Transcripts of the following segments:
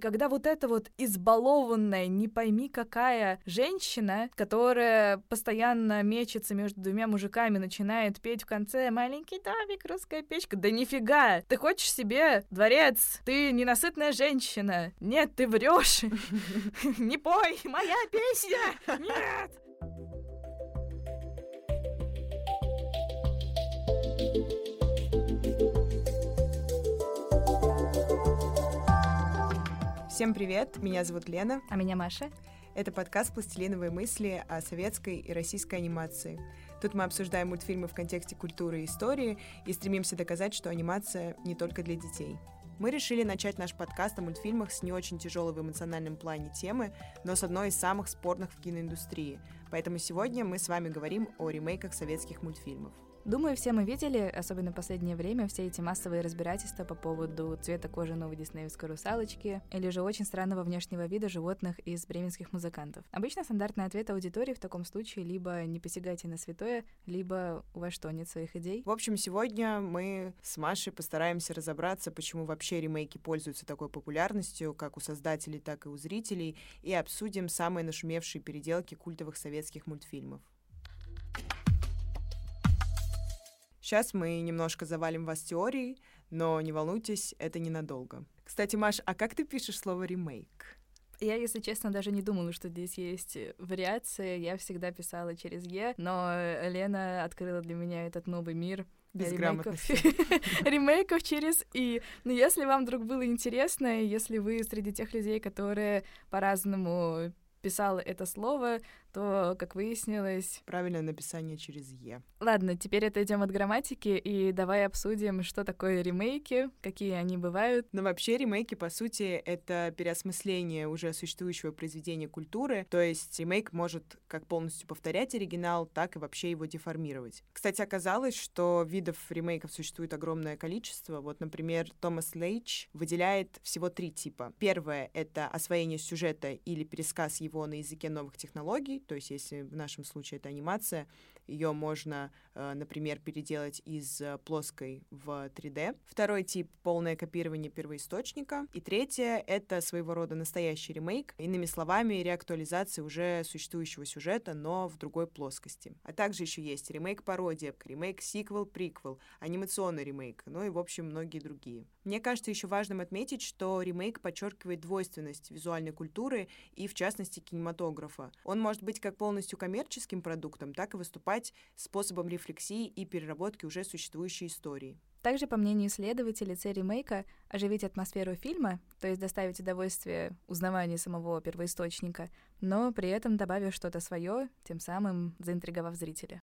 когда вот эта вот избалованная, не пойми какая женщина, которая постоянно мечется между двумя мужиками, начинает петь в конце «Маленький домик, русская печка». Да нифига! Ты хочешь себе дворец? Ты ненасытная женщина. Нет, ты врешь. Не пой, моя песня! Нет! Всем привет, меня зовут Лена. А меня Маша. Это подкаст «Пластилиновые мысли» о советской и российской анимации. Тут мы обсуждаем мультфильмы в контексте культуры и истории и стремимся доказать, что анимация не только для детей. Мы решили начать наш подкаст о мультфильмах с не очень тяжелой в эмоциональном плане темы, но с одной из самых спорных в киноиндустрии. Поэтому сегодня мы с вами говорим о ремейках советских мультфильмов. Думаю, все мы видели, особенно в последнее время, все эти массовые разбирательства по поводу цвета кожи новой диснеевской русалочки или же очень странного внешнего вида животных из бременских музыкантов. Обычно стандартный ответ аудитории в таком случае либо «не посягайте на святое», либо «у вас что, нет своих идей?». В общем, сегодня мы с Машей постараемся разобраться, почему вообще ремейки пользуются такой популярностью, как у создателей, так и у зрителей, и обсудим самые нашумевшие переделки культовых советских мультфильмов. Сейчас мы немножко завалим вас теорией, но не волнуйтесь, это ненадолго. Кстати, Маш, а как ты пишешь слово «ремейк»? Я, если честно, даже не думала, что здесь есть вариации. Я всегда писала через «е», но Лена открыла для меня этот новый мир ремейков через «и». Но если вам вдруг было интересно, если вы среди тех людей, которые по-разному писала это слово, то, как выяснилось... Правильное написание через «е». Ладно, теперь отойдем от грамматики и давай обсудим, что такое ремейки, какие они бывают. Но вообще ремейки, по сути, это переосмысление уже существующего произведения культуры, то есть ремейк может как полностью повторять оригинал, так и вообще его деформировать. Кстати, оказалось, что видов ремейков существует огромное количество. Вот, например, Томас Лейч выделяет всего 3 типа. Первое — это освоение сюжета или пересказ его на языке новых технологий, то есть если в нашем случае это анимация, ее можно, например, переделать из плоской в 3D. Второй тип — полное копирование первоисточника. И третье — это своего рода настоящий ремейк, иными словами, реактуализация уже существующего сюжета, но в другой плоскости. А также еще есть ремейк-пародия, ремейк-сиквел, приквел, анимационный ремейк, ну и, в общем, многие другие. Мне кажется еще важным отметить, что ремейк подчеркивает двойственность визуальной культуры и, в частности, кинематографа. Он может быть как полностью коммерческим продуктом, так и выступать способом рефлексии и переработки уже существующей истории. Также, по мнению исследователей, цель ремейка — оживить атмосферу фильма, то есть доставить удовольствие узнавания самого первоисточника, но при этом добавив что-то свое, тем самым заинтриговав зрителя.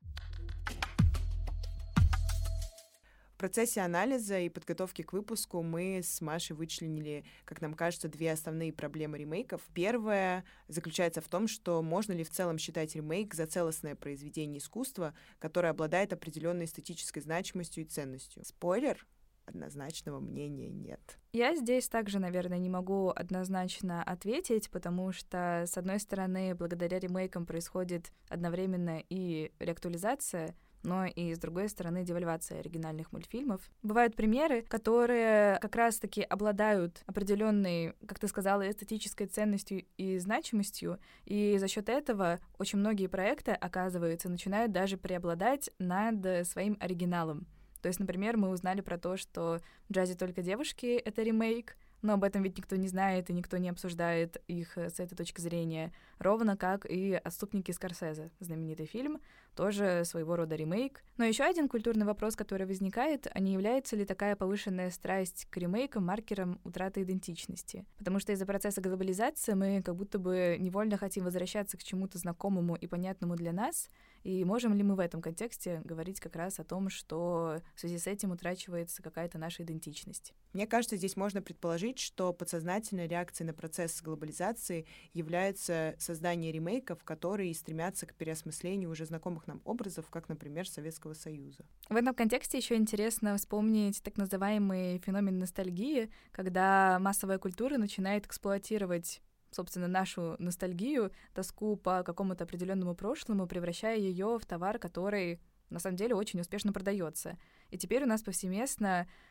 В процессе анализа и подготовки к выпуску мы с Машей вычленили, как нам кажется, 2 основные проблемы ремейков. Первая заключается в том, что можно ли в целом считать ремейк за целостное произведение искусства, которое обладает определенной эстетической значимостью и ценностью. Спойлер: однозначного мнения нет. Я здесь также, наверное, не могу однозначно ответить, потому что, с одной стороны, благодаря ремейкам происходит одновременно и реактуализация, но и, с другой стороны, девальвация оригинальных мультфильмов. Бывают примеры, которые как раз-таки обладают определенной, как ты сказала, эстетической ценностью и значимостью, и за счет этого очень многие проекты, оказывается, начинают даже преобладать над своим оригиналом. То есть, например, мы узнали про то, что «В джазе только девушки» — это ремейк, но об этом ведь никто не знает, и никто не обсуждает их с этой точки зрения. Ровно как и «Отступники Скорсезе», знаменитый фильм, тоже своего рода ремейк. Но еще один культурный вопрос, который возникает, а не является ли такая повышенная страсть к ремейкам маркером утраты идентичности? Потому что из-за процесса глобализации мы как будто бы невольно хотим возвращаться к чему-то знакомому и понятному для нас, и можем ли мы в этом контексте говорить как раз о том, что в связи с этим утрачивается какая-то наша идентичность? Мне кажется, здесь можно предположить, что подсознательной реакцией на процесс глобализации является создание ремейков, которые стремятся к переосмыслению уже знакомых нам образов, как, например, Советского Союза. В этом контексте еще интересно вспомнить так называемый феномен ностальгии, когда массовая культура начинает эксплуатировать, собственно, нашу ностальгию, тоску по какому-то определенному прошлому, превращая ее в товар, который на самом деле очень успешно продается. И теперь у нас повсеместно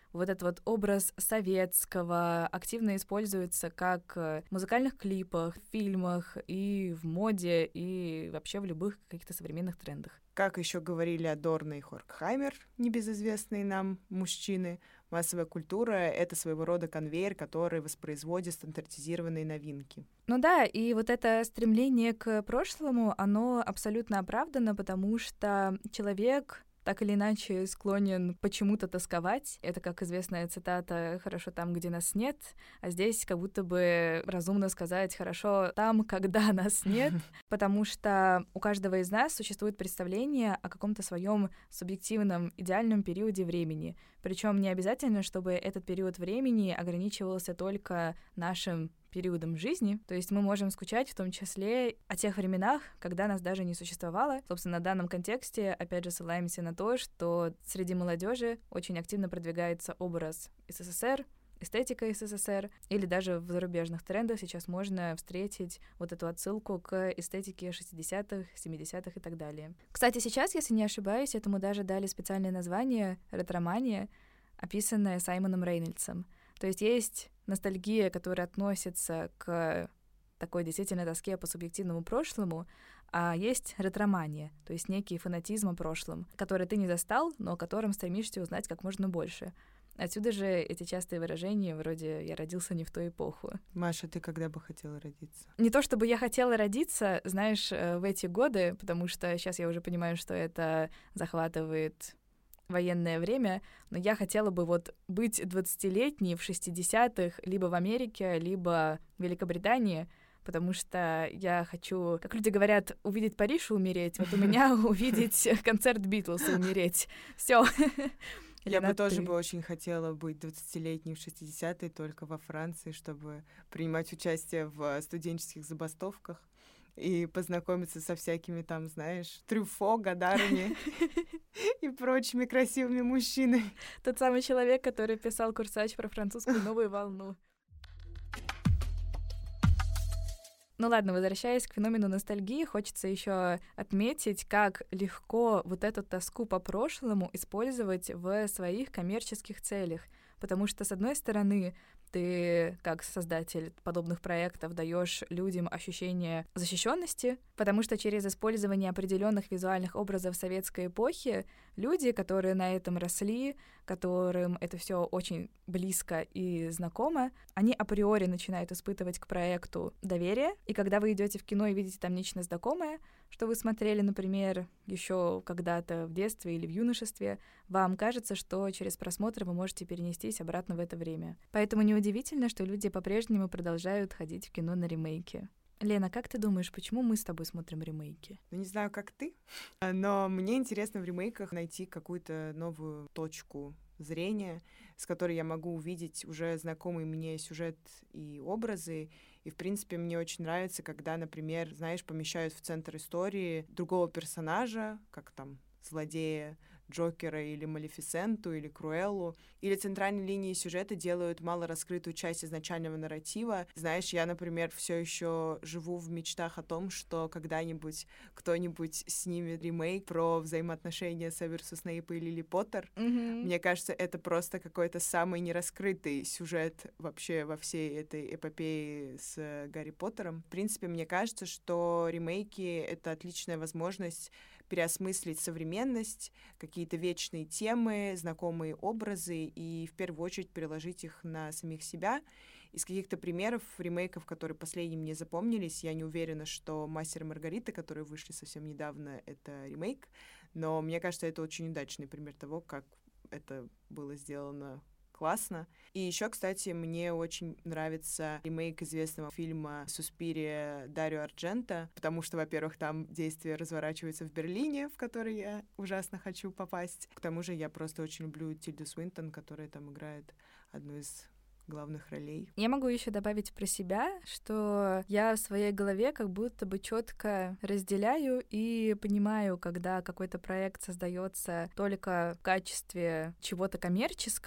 вот этот вот образ советского активно используется как в музыкальных клипах, в фильмах и в моде, и вообще в любых каких-то современных трендах. Как еще говорили Адорно и Хоркхаймер, небезызвестные нам мужчины, массовая культура — это своего рода конвейер, который воспроизводит стандартизированные новинки. Ну да, и вот это стремление к прошлому, оно абсолютно оправдано, потому что человек так или иначе склонен почему-то тосковать. Это, как известная цитата, «хорошо там, где нас нет», а здесь как будто бы разумно сказать «хорошо там, когда нас нет», потому что у каждого из нас существует представление о каком-то своем субъективном идеальном периоде времени. Причем не обязательно, чтобы этот период времени ограничивался только нашим периодом жизни. То есть мы можем скучать в том числе о тех временах, когда нас даже не существовало. Собственно, в данном контексте, опять же, ссылаемся на то, что среди молодежи очень активно продвигается образ СССР, эстетика СССР, или даже в зарубежных трендах сейчас можно встретить вот эту отсылку к эстетике 60-х, 70-х и так далее. Кстати, сейчас, если не ошибаюсь, этому даже дали специальное название «ретромания», описанное Саймоном Рейнольдсом. То есть ностальгия, которая относится к такой действительно тоске по субъективному прошлому, а есть ретромания, то есть некий фанатизм о прошлом, который ты не застал, но о котором стремишься узнать как можно больше. Отсюда же эти частые выражения вроде «я родился не в ту эпоху». Маша, ты когда бы хотела родиться? Не то чтобы я хотела родиться, знаешь, в эти годы, потому что сейчас я уже понимаю, что это захватывает военное время, но я хотела бы вот быть 20-летней в 60-х либо в Америке, либо в Великобритании, потому что я хочу, как люди говорят, увидеть Париж и умереть. Вот у меня увидеть концерт Битлз и умереть. Все. Я бы тоже бы очень хотела быть 20-летней в 60-е, только во Франции, чтобы принимать участие в студенческих забастовках и познакомиться со всякими там, знаешь, Трюфо, Гадарами и прочими красивыми мужчинами. Тот самый человек, который писал курсач про французскую новую волну. Ну ладно, возвращаясь к феномену ностальгии, хочется еще отметить, как легко вот эту тоску по прошлому использовать в своих коммерческих целях. Потому что, с одной стороны, ты, как создатель подобных проектов, даешь людям ощущение защищенности, потому что через использование определенных визуальных образов советской эпохи люди, которые на этом росли, которым это все очень близко и знакомо, они априори начинают испытывать к проекту доверие. И когда вы идете в кино и видите там нечто знакомое, что вы смотрели, например, еще когда-то в детстве или в юношестве, вам кажется, что через просмотр вы можете перенестись обратно в это время. Поэтому неудивительно, что люди по-прежнему продолжают ходить в кино на ремейки. Лена, как ты думаешь, почему мы с тобой смотрим ремейки? Ну, не знаю, как ты, но мне интересно в ремейках найти какую-то новую точку зрения, с которой я могу увидеть уже знакомый мне сюжет и образы. И, в принципе, мне очень нравится, когда, например, знаешь, помещают в центр истории другого персонажа, как там злодея, Джокера или Малефисенту, или Круэллу, или центральной линии сюжета делают малораскрытую часть изначального нарратива. Знаешь, я, например, все еще живу в мечтах о том, что когда-нибудь кто-нибудь снимет ремейк про взаимоотношения Северуса Снейпа и Лили Поттер. Мне кажется, это просто какой-то самый нераскрытый сюжет вообще во всей этой эпопее с Гарри Поттером. В принципе, мне кажется, что ремейки — это отличная возможность переосмыслить современность, какие-то вечные темы, знакомые образы и в первую очередь переложить их на самих себя. Из каких-то примеров ремейков, которые последние мне запомнились, я не уверена, что «Мастер и Маргарита», которые вышли совсем недавно, это ремейк, но мне кажется, это очень удачный пример того, как это было сделано классно. И еще, кстати, мне очень нравится ремейк известного фильма «Суспирия» Дарио Ардженто, потому что, во-первых, там действие разворачивается в Берлине, в который я ужасно хочу попасть. К тому же я просто очень люблю Тильду Свинтон, которая там играет одну из главных ролей. Я могу еще добавить про себя, что я в своей голове как будто бы четко разделяю и понимаю, когда какой-то проект создается только в качестве чего-то коммерческого,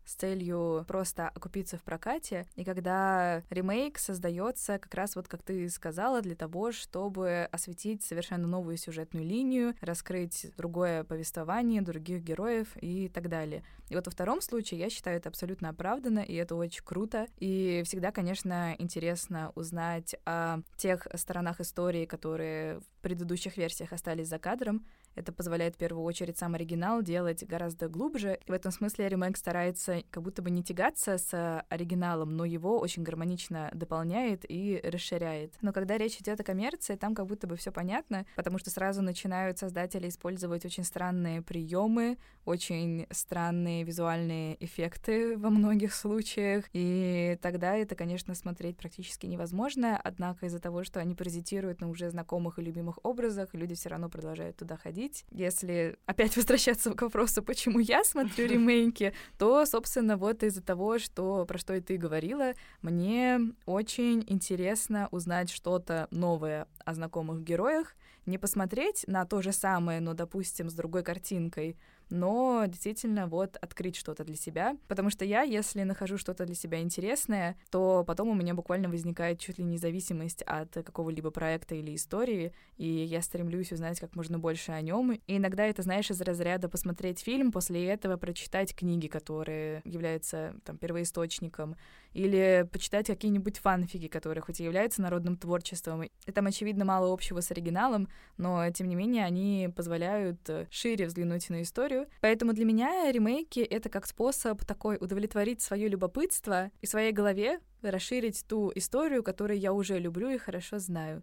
с целью просто окупиться в прокате, и когда ремейк создается как раз вот как ты сказала, для того, чтобы осветить совершенно новую сюжетную линию, раскрыть другое повествование, других героев и так далее. И вот во втором случае я считаю это абсолютно оправданно, и это очень круто. И всегда, конечно, интересно узнать о тех сторонах истории, которые в предыдущих версиях остались за кадром. Это позволяет в первую очередь сам оригинал делать гораздо глубже. И в этом смысле ремейк старается как будто бы не тягаться с оригиналом, но его очень гармонично дополняет и расширяет. Но когда речь идет о коммерции, там как будто бы все понятно, потому что сразу начинают создатели использовать очень странные приемы, очень странные визуальные эффекты во многих случаях, и тогда это, конечно, смотреть практически невозможно, однако из-за того, что они паразитируют на уже знакомых и любимых образах, люди все равно продолжают туда ходить. Если опять возвращаться к вопросу, почему я смотрю ремейки, то, собственно, вот из-за того, что, про что и ты говорила, мне очень интересно узнать что-то новое о знакомых героях, не посмотреть на то же самое, но, допустим, с другой картинкой, но действительно вот открыть что-то для себя. Потому что я, если нахожу что-то для себя интересное, то потом у меня буквально возникает чуть ли не зависимость от какого-либо проекта или истории, и я стремлюсь узнать как можно больше о нем. И иногда это, знаешь, из разряда посмотреть фильм, после этого прочитать книги, которые являются там первоисточником, или почитать какие-нибудь фанфики, которые хоть и являются народным творчеством, и там, очевидно, мало общего с оригиналом, но, тем не менее, они позволяют шире взглянуть на историю. Поэтому для меня ремейки — это как способ такой удовлетворить свое любопытство и в своей голове расширить ту историю, которую я уже люблю и хорошо знаю.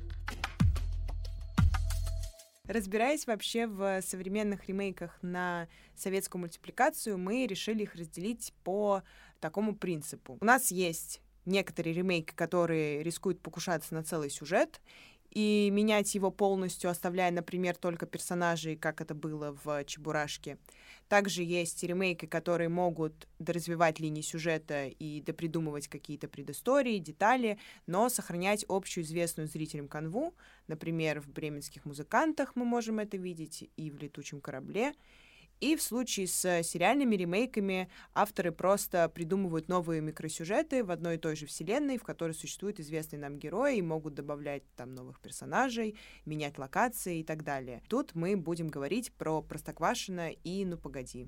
Разбираясь вообще в современных ремейках на советскую мультипликацию, мы решили их разделить по такому принципу. У нас есть некоторые ремейки, которые рискуют покушаться на целый сюжет и менять его полностью, оставляя, например, только персонажей, как это было в «Чебурашке». Также есть ремейки, которые могут доразвивать линии сюжета и допридумывать какие-то предыстории, детали, но сохранять общую известную зрителям канву. Например, в «Бременских музыкантах» мы можем это видеть, и в «Летучем корабле». И в случае с сериальными ремейками авторы просто придумывают новые микросюжеты в одной и той же вселенной, в которой существуют известные нам герои, и могут добавлять там новых персонажей, менять локации и так далее. Тут мы будем говорить про «Простоквашино» и «Ну, погоди».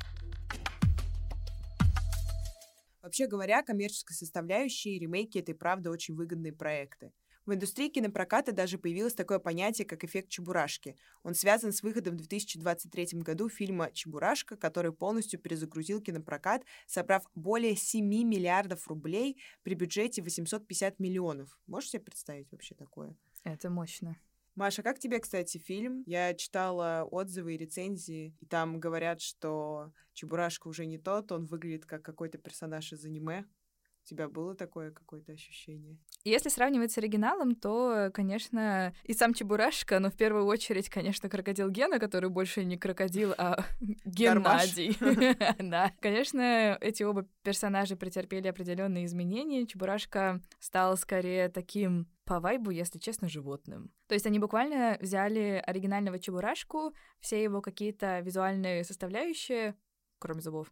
Вообще говоря, коммерческой составляющей ремейки — это и правда очень выгодные проекты. В индустрии кинопроката даже появилось такое понятие, как эффект Чебурашки. Он связан с выходом в 2023 году фильма «Чебурашка», который полностью перезагрузил кинопрокат, собрав более 7 миллиардов рублей при бюджете 850 миллионов. Можешь себе представить вообще такое? Это мощно. Маша, как тебе, кстати, фильм? Я читала отзывы и рецензии, и там говорят, что Чебурашка уже не тот, он выглядит как какой-то персонаж из аниме. У тебя было такое какое-то ощущение? Если сравнивать с оригиналом, то, конечно, и сам Чебурашка, но в первую очередь, конечно, крокодил Гена, который больше не крокодил, а Геннадий. Да. Конечно, эти оба персонажа претерпели определенные изменения. Чебурашка стал скорее таким по вайбу, если честно, животным. То есть они буквально взяли оригинального Чебурашку, все его какие-то визуальные составляющие, кроме зубов.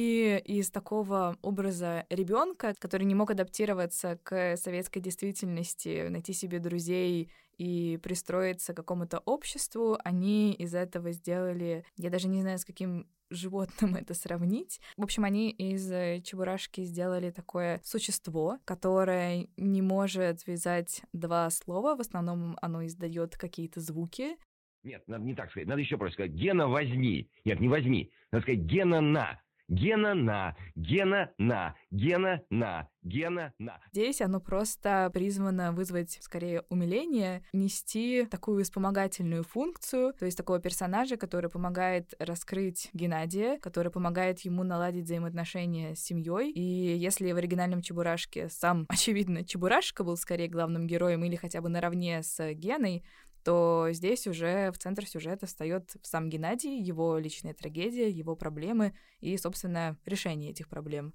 И из такого образа ребенка, который не мог адаптироваться к советской действительности, найти себе друзей и пристроиться к какому-то обществу, они из этого сделали, я даже не знаю, с каким животным это сравнить. В общем, они из Чебурашки сделали такое существо, которое не может связать два слова, в основном оно издает какие-то звуки. Нет, надо не так сказать. Надо еще просто сказать: Гена, возьми. Нет, не возьми. Надо сказать: Гена, на. Гена, на. Гена, на. Гена, на. Гена, на. Здесь оно просто призвано вызвать, скорее, умиление, нести такую вспомогательную функцию, то есть такого персонажа, который помогает раскрыть Геннадия, который помогает ему наладить взаимоотношения с семьей. И если в оригинальном Чебурашке сам, очевидно, Чебурашка был скорее главным героем или хотя бы наравне с Геной, то здесь уже в центр сюжета встает сам Геннадий, его личная трагедия, его проблемы и, собственно, решение этих проблем.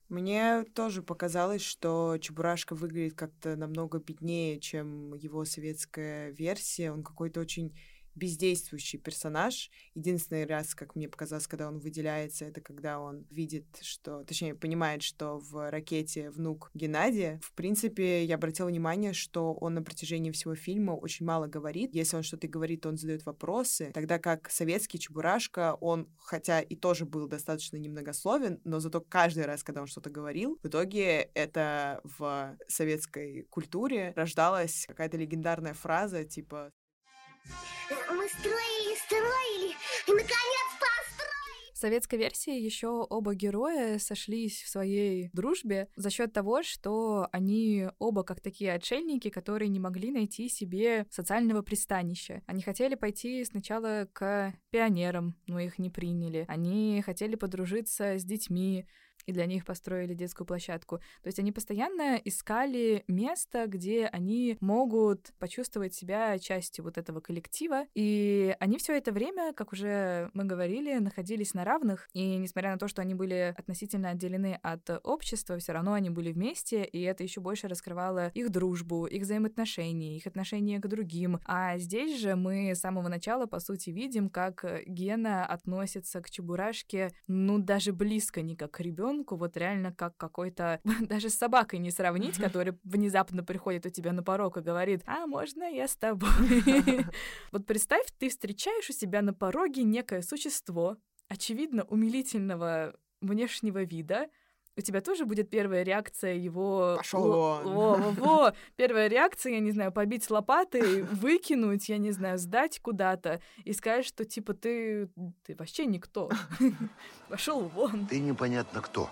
Мне тоже показалось, что Чебурашка выглядит как-то намного беднее, чем его советская версия. Он какой-то очень бездействующий персонаж. Единственный раз, как мне показалось, когда он выделяется, это когда он видит, что... Точнее, понимает, что в ракете внук Геннадия. В принципе, я обратила внимание, что он на протяжении всего фильма очень мало говорит. Если он что-то говорит, то он задает вопросы. Тогда как советский Чебурашка, он, хотя и тоже был достаточно немногословен, но зато каждый раз, когда он что-то говорил, в итоге это в советской культуре рождалась какая-то легендарная фраза, типа «Мы строили, и, наконец, построили!» В советской версии еще оба героя сошлись в своей дружбе за счет того, что они оба как такие отшельники, которые не могли найти себе социального пристанища. Они хотели пойти сначала к пионерам, но их не приняли. Они хотели подружиться с детьми, и для них построили детскую площадку. То есть они постоянно искали место, где они могут почувствовать себя частью вот этого коллектива. И они все это время, как уже мы говорили, находились на равных. И несмотря на то, что они были относительно отделены от общества, все равно они были вместе, и это еще больше раскрывало их дружбу, их взаимоотношения, их отношения к другим. А здесь же мы с самого начала, по сути, видим, как Гена относится к Чебурашке, ну, даже близко не как к ребенку, вот реально как какой-то... Даже с собакой не сравнить, который внезапно приходит у тебя на порог и говорит: «А можно я с тобой?» Вот представь, ты встречаешь у себя на пороге некое существо, очевидно, умилительного внешнего вида. У тебя тоже будет первая реакция его... «Пошёл вон!» Первая реакция, я не знаю, побить лопатой, выкинуть, я не знаю, сдать куда-то и сказать, что типа ты вообще никто. Пошел вон. Ты непонятно кто.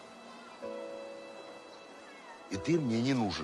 И ты мне не нужен.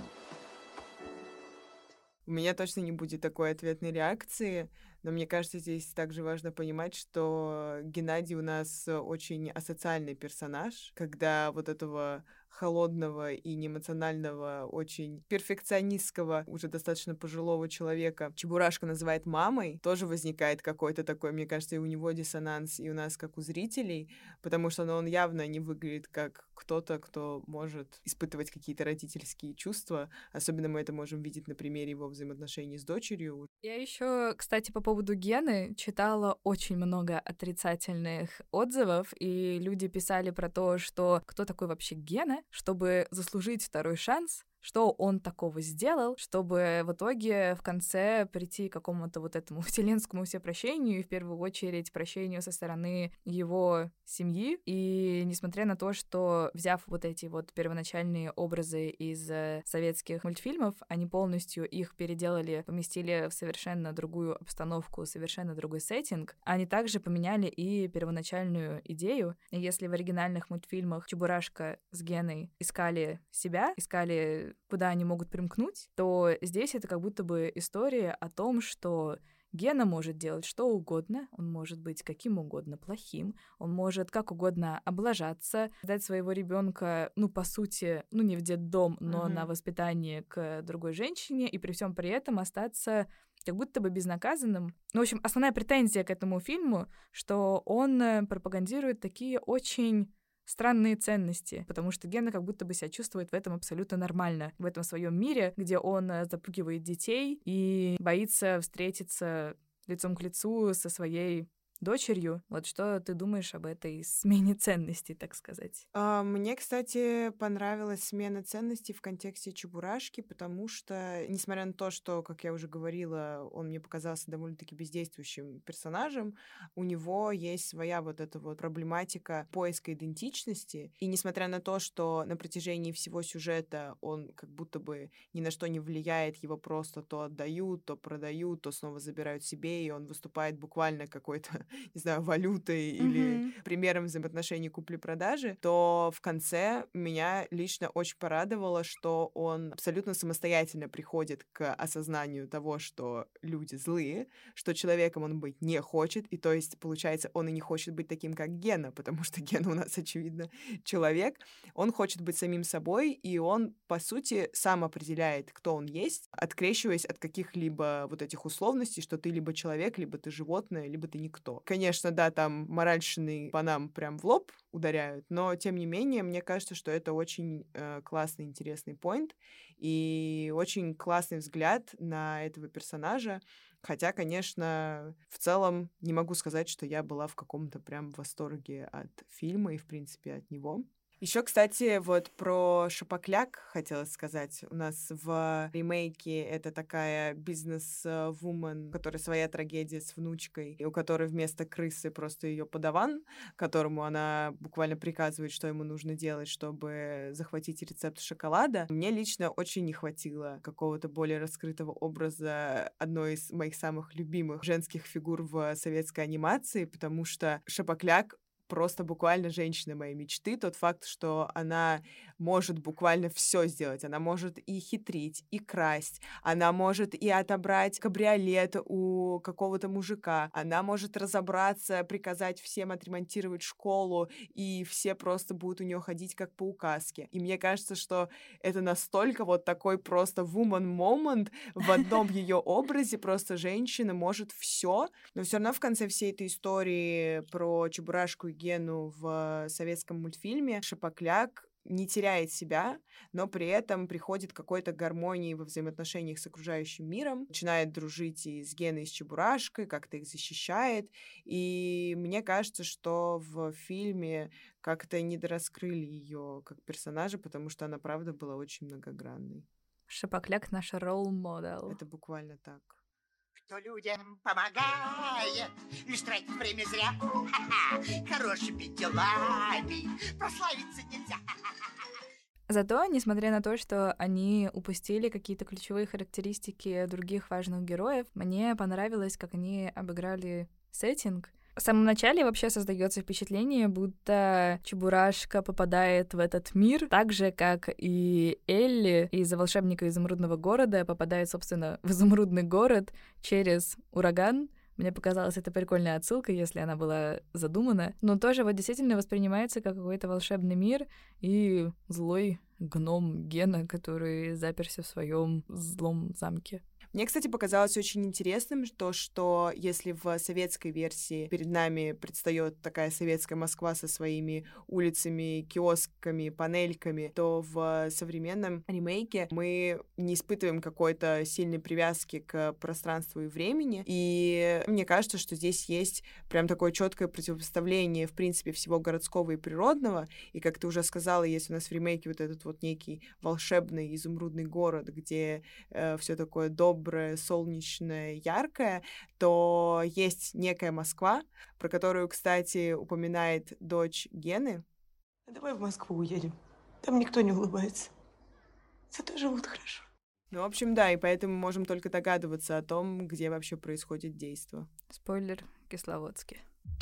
У меня точно не будет такой ответной реакции, но мне кажется, здесь также важно понимать, что Геннадий у нас очень асоциальный персонаж, когда вот этого холодного и неэмоционального, очень перфекционистского, уже достаточно пожилого человека Чебурашка называет мамой, тоже возникает какой-то такой, мне кажется, и у него диссонанс, и у нас, как у зрителей, потому что он явно не выглядит как кто-то, кто может испытывать какие-то родительские чувства. Особенно мы это можем видеть на примере его взаимоотношений с дочерью. Я еще, кстати, по поводу Гены читала очень много отрицательных отзывов, и люди писали про то, что кто такой вообще Гена, чтобы заслужить второй шанс, что он такого сделал, чтобы в итоге в конце прийти к какому-то вот этому вселенскому всепрощению и в первую очередь прощению со стороны его семьи. И несмотря на то, что взяв вот эти вот первоначальные образы из советских мультфильмов, они полностью их переделали, поместили в совершенно другую обстановку, совершенно другой сеттинг, они также поменяли и первоначальную идею. И если в оригинальных мультфильмах Чебурашка с Геной искали себя, искали куда они могут примкнуть, то здесь это как будто бы история о том, что Гена может делать что угодно, он может быть каким угодно плохим, он может как угодно облажаться, дать своего ребенка, ну, по сути, ну, не в детдом, но на воспитание к другой женщине, и при всем при этом остаться как будто бы безнаказанным. Ну, в общем, основная претензия к этому фильму, что он пропагандирует такие очень странные ценности, потому что Гена как будто бы себя чувствует в этом абсолютно нормально, в этом своем мире, где он запугивает детей и боится встретиться лицом к лицу со своей дочерью. Вот что ты думаешь об этой смене ценностей, так сказать? Мне, кстати, понравилась смена ценностей в контексте Чебурашки, потому что, несмотря на то, что, как я уже говорила, он мне показался довольно-таки бездействующим персонажем, у него есть своя вот эта вот проблематика поиска идентичности. И несмотря на то, что на протяжении всего сюжета он как будто бы ни на что не влияет, его просто то отдают, то продают, то снова забирают себе, и он выступает буквально какой-то, не знаю, валютой или примером взаимоотношений купли-продажи, то в конце меня лично очень порадовало, что он абсолютно самостоятельно приходит к осознанию того, что люди злые, что человеком он быть не хочет, и то есть, получается, он и не хочет быть таким, как Гена, потому что Гена у нас, очевидно, человек. Он хочет быть самим собой, и он, по сути, сам определяет, кто он есть, открещиваясь от каких-либо вот этих условностей, что ты либо человек, либо ты животное, либо ты никто. Конечно, да, там моральщины по нам прям в лоб ударяют, но, тем не менее, мне кажется, что это очень классный, интересный поинт и очень классный взгляд на этого персонажа, Хотя, конечно, в целом не могу сказать, что я была в каком-то прям восторге от фильма и, в принципе, от него. Еще, кстати, вот про Шапокляк хотелось сказать. У нас в ремейке это такая бизнес-вумен, у которой своя трагедия с внучкой, и у которой вместо крысы просто ее подаван, которому она буквально приказывает, что ему нужно делать, чтобы захватить рецепт шоколада. Мне лично очень не хватило какого-то более раскрытого образа одной из моих самых любимых женских фигур в советской анимации, потому что Шапокляк просто буквально женщина моей мечты. Тот факт, что она может буквально все сделать. Она может и хитрить, и красть. Она может и отобрать кабриолет у какого-то мужика. Она может разобраться, приказать всем отремонтировать школу, и все просто будут у нее ходить как по указке. И мне кажется, что это настолько вот такой просто woman moment в одном ее образе. Просто женщина может все, но все равно в конце всей этой истории про Чебурашку и Гену в советском мультфильме Шапокляк не теряет себя, но при этом приходит к какой-то гармонии во взаимоотношениях с окружающим миром, начинает дружить и с Геной, и с Чебурашкой, как-то их защищает. И мне кажется, что в фильме как-то недораскрыли ее как персонажа, потому что она, правда, была очень многогранной. Шапокляк — наш ролл-модел. Это буквально так. Кто людям помогает, лишь тратит время зря. Хорошими делами прославиться нельзя. Зато, несмотря на то, что они упустили какие-то ключевые характеристики других важных героев, мне понравилось, как они обыграли сеттинг. В самом начале вообще создается впечатление, будто Чебурашка попадает в этот мир так же, как и Элли из «Волшебника изумрудного города» попадает, собственно, в изумрудный город через ураган. Мне показалось, это прикольная отсылка, если она была задумана. Но тоже вот действительно воспринимается как какой-то волшебный мир и злой гном Гена, который заперся в своем злом замке. Мне, кстати, показалось очень интересным то, что если в советской версии перед нами предстает такая советская Москва со своими улицами, киосками, панельками, то в современном ремейке мы не испытываем какой-то сильной привязки к пространству и времени. И мне кажется, что здесь есть прям такое четкое противопоставление, в принципе, всего городского и природного. И, как ты уже сказала, есть у нас в ремейке вот этот вот некий волшебный изумрудный город, где все такое доброе, солнечное, яркое, то есть некая Москва, про которую, кстати, упоминает дочь Гены. Давай в Москву уедем. Там никто не улыбается. Зато живут хорошо. Ну, в общем, да, и поэтому можем только догадываться о том, где вообще происходит действо. Спойлер — Кисловодске.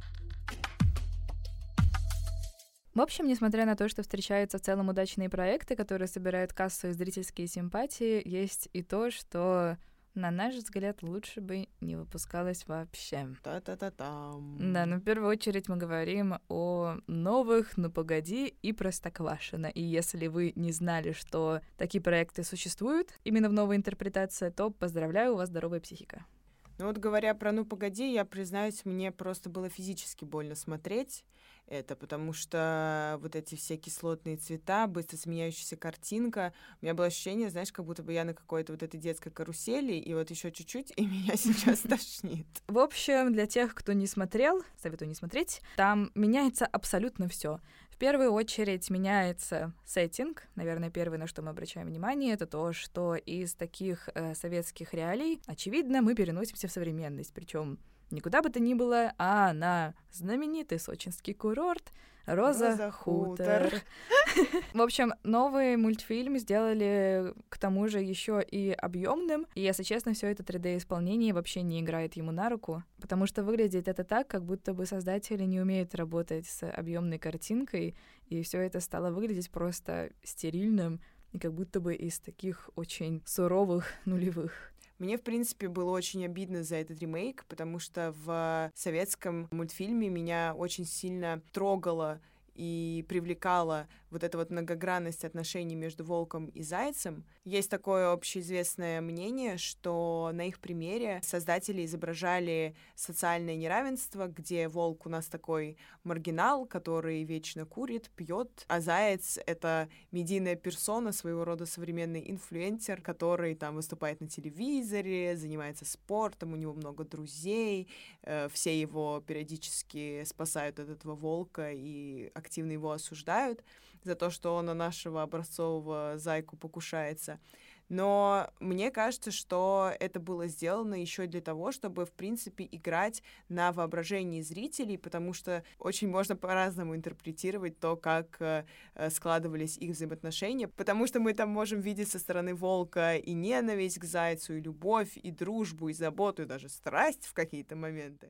В общем, несмотря на то, что встречаются в целом удачные проекты, которые собирают кассу и зрительские симпатии, есть и то, что, на наш взгляд, лучше бы не выпускалось вообще. Та-та-та-там. Да, но в первую очередь мы говорим о новых «Ну погоди» и «Простоквашино». И если вы не знали, что такие проекты существуют именно в новой интерпретации, то поздравляю, у вас здоровая психика. Ну вот говоря про «Ну погоди», я признаюсь, мне просто было физически больно смотреть это, потому что вот эти все кислотные цвета, быстро сменяющаяся картинка, у меня было ощущение, знаешь, как будто бы я на какой-то вот этой детской карусели, и вот еще чуть-чуть, и меня сейчас тошнит. В общем, для тех, кто не смотрел, советую не смотреть, там меняется абсолютно все. В первую очередь меняется сеттинг. Наверное, первое, на что мы обращаем внимание, это то, что из таких советских реалий, очевидно, мы переносимся в современность. Причем никуда бы то ни было, а на знаменитый сочинский курорт Роза Хутор. В общем, новый мультфильм сделали к тому же еще и объемным. И, если честно, все это 3D-исполнение вообще не играет ему на руку, потому что выглядит это так, как будто бы создатели не умеют работать с объемной картинкой, и все это стало выглядеть просто стерильным, и как будто бы из таких очень суровых нулевых. Мне, в принципе, было очень обидно за этот ремейк, потому что в советском мультфильме меня очень сильно трогало и привлекала вот эта вот многогранность отношений между волком и зайцем. Есть такое общеизвестное мнение, что на их примере создатели изображали социальное неравенство, где волк у нас такой маргинал, который вечно курит, пьет, а заяц — это медийная персона, своего рода современный инфлюенсер, который там выступает на телевизоре, занимается спортом, у него много друзей, все его периодически спасают от этого волка и активно его осуждают за то, что он на нашего образцового зайку покушается. Но мне кажется, что это было сделано еще для того, чтобы, в принципе, играть на воображении зрителей, потому что очень можно по-разному интерпретировать то, как складывались их взаимоотношения, потому что мы там можем видеть со стороны волка и ненависть к зайцу, и любовь, и дружбу, и заботу, и даже страсть в какие-то моменты.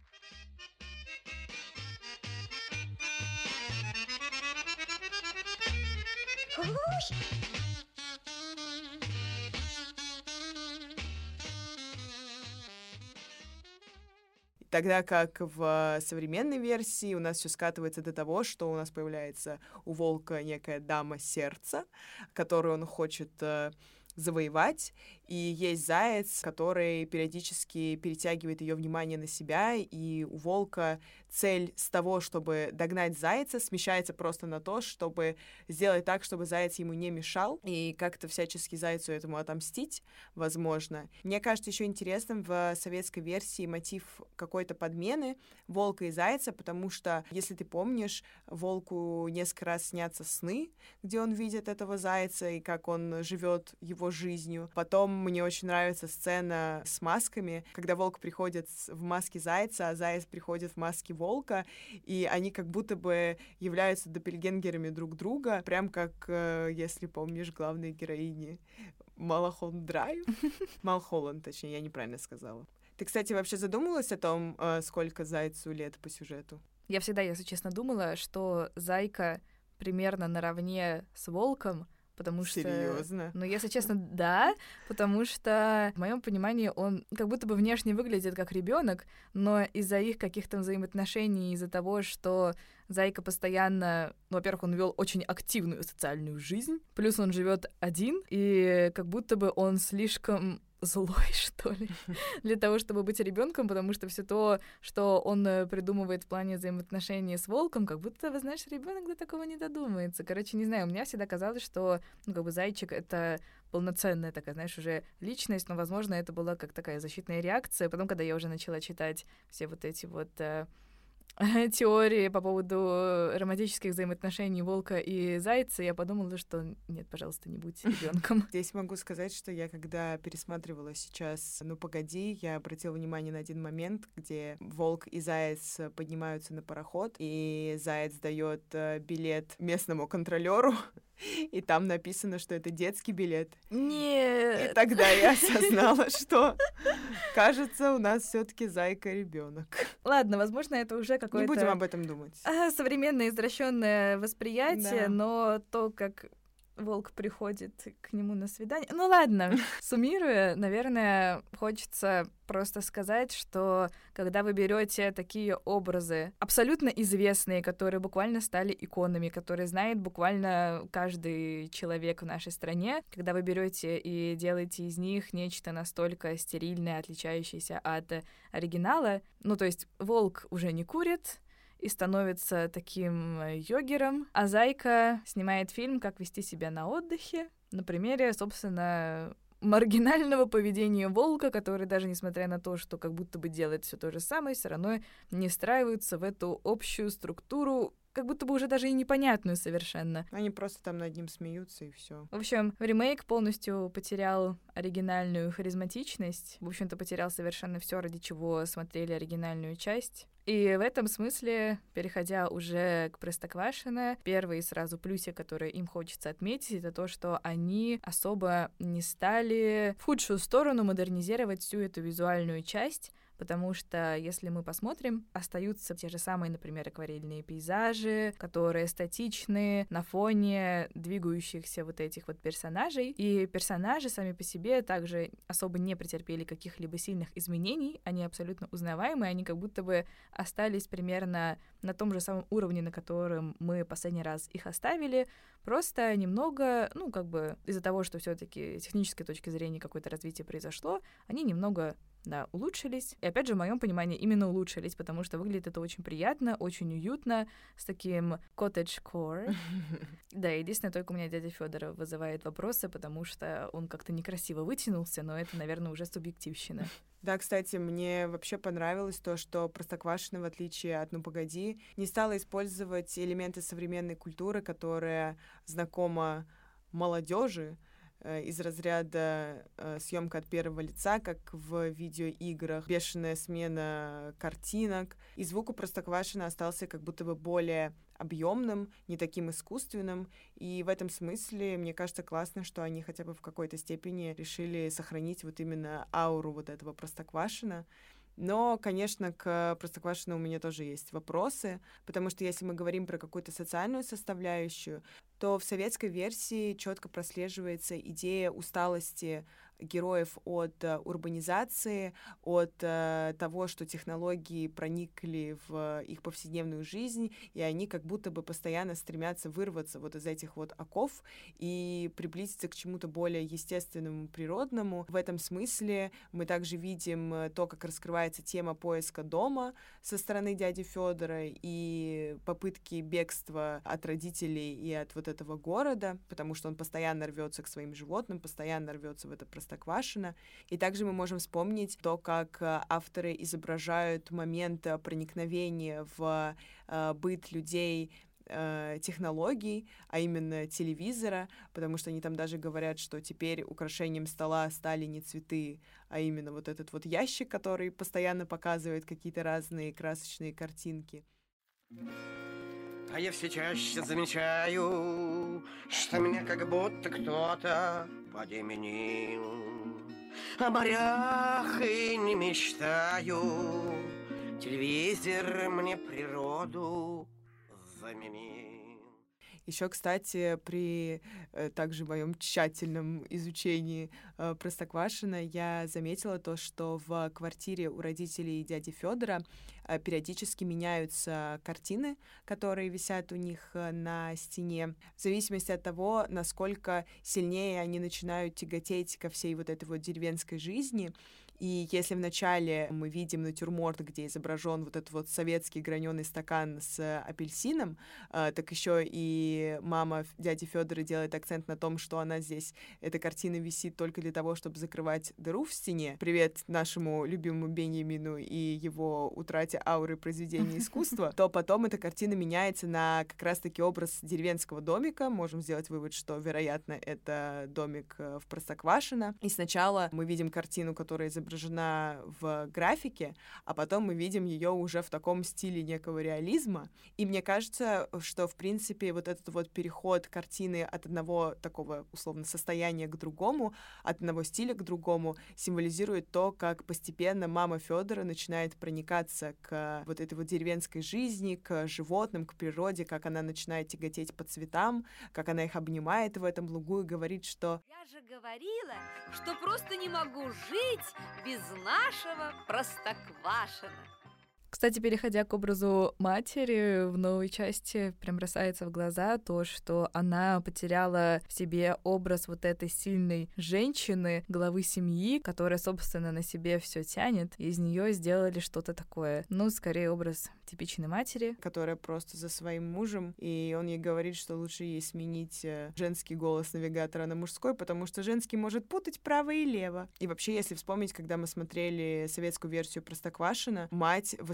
Тогда как в современной версии у нас все скатывается до того, что у нас появляется у волка некая дама сердца, которую он хочет завоевать, и есть заяц, который периодически перетягивает ее внимание на себя, и у волка цель с того, чтобы догнать зайца, смещается просто на то, чтобы сделать так, чтобы заяц ему не мешал, и как-то всячески зайцу этому отомстить, возможно. Мне кажется еще интересным в советской версии мотив какой-то подмены волка и зайца, потому что, если ты помнишь, волку несколько раз снятся сны, где он видит этого зайца, и как он живет его жизнью. Потом мне очень нравится сцена с масками, когда волк приходит в маске зайца, а заяц приходит в маске волка, и они как будто бы являются доппельгенгерами друг друга, прям как, если помнишь, главной героини Малхолланд Драйв. Малхолланд, точнее, я неправильно сказала. Ты, кстати, вообще задумалась о том, сколько зайцу лет по сюжету? Я всегда, если честно, думала, что зайка примерно наравне с волком, потому что... Серьезно? Ну, если честно, да, потому что, в моем понимании, он как будто бы внешне выглядит как ребенок, но из-за их каких-то взаимоотношений, из-за того, что зайка постоянно, ну, во-первых, он вел очень активную социальную жизнь, плюс он живет один, и как будто бы он слишком злой, что ли, для того, чтобы быть ребенком, потому что все то, что он придумывает в плане взаимоотношений с волком, как будто, вы знаешь, ребенок до такого не додумается. Короче, не знаю, у меня всегда казалось, что, ну, как бы зайчик — это полноценная такая, знаешь, уже личность, но, возможно, это была как такая защитная реакция. Потом, когда я уже начала читать все вот эти вот теории по поводу романтических взаимоотношений волка и зайца, я подумала, что нет, пожалуйста, не будь ребенком. Здесь могу сказать, что я, когда пересматривала сейчас «Ну, погоди», я обратила внимание на один момент, где волк и заяц поднимаются на пароход, и заяц дает билет местному контролеру, и там написано, что это детский билет. Нет. И тогда я осознала, что, кажется, у нас все-таки зайка-ребенок. Ладно, возможно, это уже какое-то... Не будем об этом думать. Современное извращенное восприятие, Да. но то, как волк приходит к нему на свидание... Ну ладно, суммируя, наверное, хочется просто сказать, что когда вы берете такие образы, абсолютно известные, которые буквально стали иконами, которые знает буквально каждый человек в нашей стране, когда вы берете и делаете из них нечто настолько стерильное, отличающееся от оригинала, ну то есть волк уже не курит, и становится таким йогером, а зайка снимает фильм «Как вести себя на отдыхе» на примере, собственно, маргинального поведения волка, который даже несмотря на то, что как будто бы делает все то же самое, все равно не встраивается в эту общую структуру, как будто бы уже даже и непонятную совершенно. Они просто там над ним смеются, и все. В общем, ремейк полностью потерял оригинальную харизматичность. В общем-то, потерял совершенно все, ради чего смотрели оригинальную часть. И в этом смысле, переходя уже к Простоквашино, первый сразу плюсик, который им хочется отметить, это то, что они особо не стали в худшую сторону модернизировать всю эту визуальную часть, потому что, если мы посмотрим, остаются те же самые, например, акварельные пейзажи, которые статичны на фоне двигающихся вот этих вот персонажей, и персонажи сами по себе также особо не претерпели каких-либо сильных изменений, они абсолютно узнаваемые, они как будто бы остались примерно на том же самом уровне, на котором мы последний раз их оставили, просто немного, из-за того, что все-таки с технической точки зрения какое-то развитие произошло, они немного, да, улучшились. И опять же, в моем понимании, именно улучшились, потому что выглядит это очень приятно, очень уютно, с таким cottagecore. Да, единственное, только у меня дядя Фёдор вызывает вопросы, потому что он как-то некрасиво вытянулся, но это, наверное, уже субъективщина. Да, кстати, мне вообще понравилось то, что Простоквашино, в отличие от «Ну, погоди», не стала использовать элементы современной культуры, которая знакома молодежи, из разряда съемка от первого лица, как в видеоиграх, бешеная смена картинок. И звук у Простоквашино остался как будто бы более объемным, не таким искусственным. И в этом смысле, мне кажется, классно, что они хотя бы в какой-то степени решили сохранить вот именно ауру вот этого Простоквашино. Но, конечно, к Простоквашино у меня тоже есть вопросы, потому что если мы говорим про какую-то социальную составляющую, то в советской версии четко прослеживается идея усталости героев от урбанизации, от того, что технологии проникли в их повседневную жизнь, и они как будто бы постоянно стремятся вырваться вот из этих вот оков и приблизиться к чему-то более естественному, природному. В этом смысле мы также видим то, как раскрывается тема поиска дома со стороны дяди Фёдора и попытки бегства от родителей и от вот этого города, потому что он постоянно рвется к своим животным, постоянно рвется в это Простоквашино. И также мы можем вспомнить то, как авторы изображают момент проникновения в быт людей технологий, а именно телевизора, потому что они там даже говорят, что теперь украшением стола стали не цветы, а именно вот этот вот ящик, который постоянно показывает какие-то разные красочные картинки. А я все чаще замечаю, что меня как будто кто-то подменил. О морях и не мечтаю, телевизор мне природу заменил. Еще, кстати, при также моем тщательном изучении Простоквашино я заметила то, что в квартире у родителей дяди Фёдора периодически меняются картины, которые висят у них на стене, в зависимости от того, насколько сильнее они начинают тяготеть ко всей вот этой вот деревенской жизни. И если вначале мы видим натюрморт, где изображен вот этот вот советский граненый стакан с апельсином, так еще и мама дяди Фёдора делает акцент на том, что она здесь, эта картина висит только для того, чтобы закрывать дыру в стене. Привет нашему любимому Беньямину и его утрате ауры произведения искусства. То потом эта картина меняется на как раз-таки образ деревенского домика. Можем сделать вывод, что, вероятно, это домик в Простоквашино. И сначала мы видим картину, которая изображена в графике, а потом мы видим ее уже в таком стиле некого реализма. И мне кажется, что, в принципе, вот этот вот переход картины от одного такого, условно, состояния к другому, от одного стиля к другому, символизирует то, как постепенно мама Фёдора начинает проникаться к вот этой вот деревенской жизни, к животным, к природе, как она начинает тяготеть по цветам, как она их обнимает в этом лугу и говорит, что «Я же говорила, что просто не могу жить без нашего Простоквашино». Кстати, переходя к образу матери, в новой части прям бросается в глаза то, что она потеряла в себе образ вот этой сильной женщины, главы семьи, которая, собственно, на себе все тянет, и из нее сделали что-то такое. Ну, скорее, образ типичной матери. Которая просто за своим мужем, и он ей говорит, что лучше ей сменить женский голос навигатора на мужской, потому что женский может путать право и лево. И вообще, если вспомнить, когда мы смотрели советскую версию Простоквашино, мать воспринимала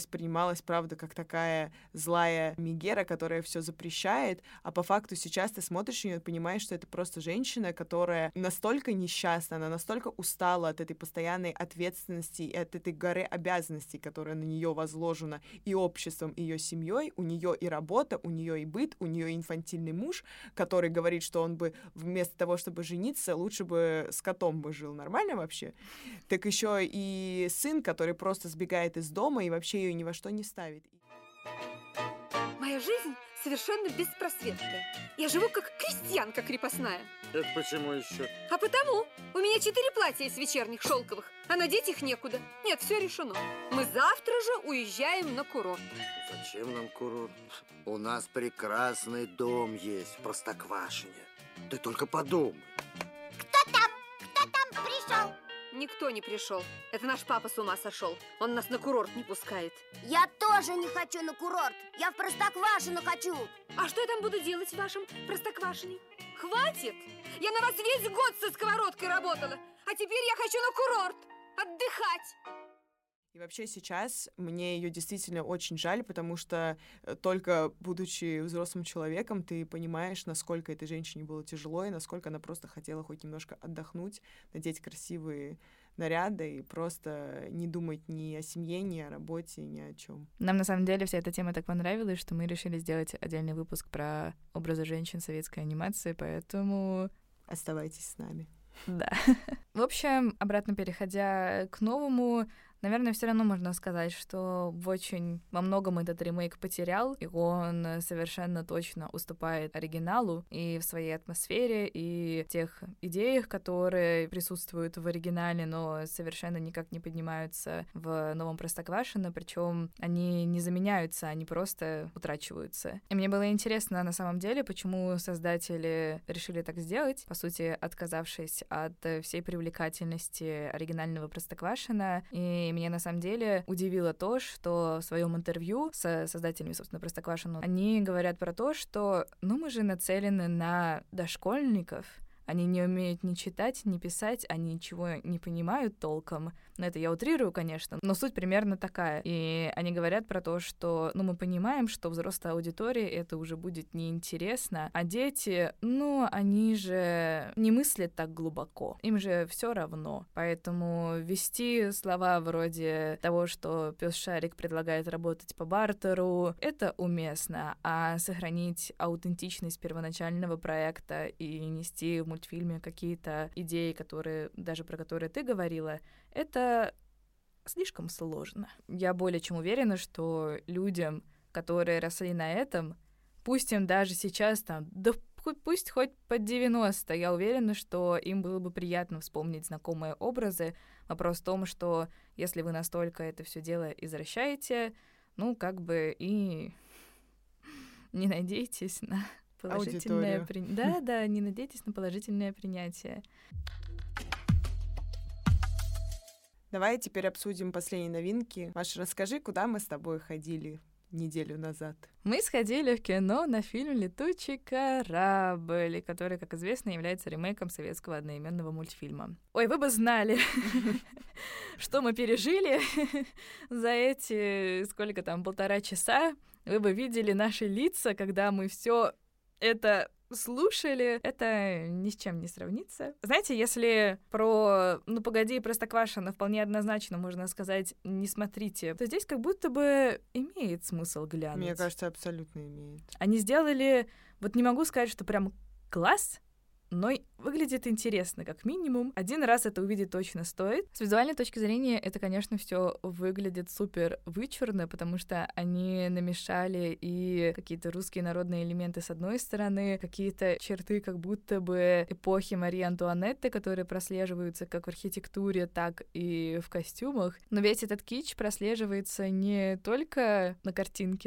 воспринималась, правда, как такая злая Мегера, которая все запрещает, а по факту сейчас ты смотришь на нее и понимаешь, что это просто женщина, которая настолько несчастна, она настолько устала от этой постоянной ответственности и от этой горы обязанностей, которая на нее возложена и обществом, и ее семьей. У нее и работа, у нее и быт, у нее и инфантильный муж, который говорит, что он бы вместо того, чтобы жениться, лучше бы с котом бы жил. Нормально вообще? Так еще и сын, который просто сбегает из дома и вообще ее ни во что не ставит. Моя жизнь совершенно беспросветная. Я живу как крестьянка крепостная. Это почему еще? А потому у меня 4 платья из вечерних шелковых, а надеть их некуда. Нет, все решено. Мы завтра же уезжаем на курорт. Зачем нам курорт? У нас прекрасный дом есть в Простоквашине. Ты только подумай. Кто там пришел? Никто не пришел. Это наш папа с ума сошел. Он нас на курорт не пускает. Я тоже не хочу на курорт. Я в Простоквашино хочу. А что я там буду делать в вашем Простоквашине? Хватит! Я на вас весь год со сковородкой работала. А теперь я хочу на курорт отдыхать. И вообще сейчас мне ее действительно очень жаль, потому что только будучи взрослым человеком, ты понимаешь, насколько этой женщине было тяжело, и насколько она просто хотела хоть немножко отдохнуть, надеть красивые наряды и просто не думать ни о семье, ни о работе, ни о чем. Нам на самом деле вся эта тема так понравилась, что мы решили сделать отдельный выпуск про образы женщин советской анимации, поэтому... Оставайтесь с нами. Да. В общем, обратно переходя к новому, наверное, все равно можно сказать, что во многом этот ремейк потерял, и он совершенно точно уступает оригиналу и в своей атмосфере, и в тех идеях, которые присутствуют в оригинале, но совершенно никак не поднимаются в новом Простоквашино, причем они не заменяются, они просто утрачиваются. И мне было интересно, на самом деле, почему создатели решили так сделать, по сути, отказавшись от всей привлекательности оригинального Простоквашино, и меня на самом деле удивило то, что в своем интервью с создателями, собственно, Простоквашино, они говорят про то, что, мы же нацелены на дошкольников, они не умеют ни читать, ни писать, они ничего не понимают толком. Но это я утрирую, конечно, но суть примерно такая. И они говорят про то, что, мы понимаем, что взрослой аудитории это уже будет неинтересно, а дети, они же не мыслят так глубоко, им же все равно. Поэтому ввести слова вроде того, что пёс Шарик предлагает работать по бартеру, это уместно, а сохранить аутентичность первоначального проекта и нести в мультфильме какие-то идеи, про которые ты говорила, это слишком сложно. Я более чем уверена, что людям, которые росли на этом, пусть им даже сейчас пусть хоть под 90, я уверена, что им было бы приятно вспомнить знакомые образы. Вопрос в том, что если вы настолько это все дело извращаете, и не надейтесь на положительное принятие. Да, не надейтесь на положительное принятие. Давай теперь обсудим последние новинки. Маша, расскажи, куда мы с тобой ходили неделю назад? Мы сходили в кино на фильм «Летучий корабль», который, как известно, является ремейком советского одноименного мультфильма. Ой, вы бы знали, что мы пережили за эти, 1,5 часа. Вы бы видели наши лица, когда мы все это слушали, это ни с чем не сравнится. Знаете, если про Простоквашино вполне однозначно можно сказать «не смотрите», то здесь как будто бы имеет смысл глянуть. Мне кажется, абсолютно имеет. Они сделали, не могу сказать, что прям класс, но выглядит интересно, как минимум. Один раз это увидеть точно стоит. С визуальной точки зрения это, конечно, все выглядит супер вычурно, потому что они намешали и какие-то русские народные элементы с одной стороны, какие-то черты как будто бы эпохи Марии Антуанетты, которые прослеживаются как в архитектуре, так и в костюмах. Но весь этот кич прослеживается не только на картинке,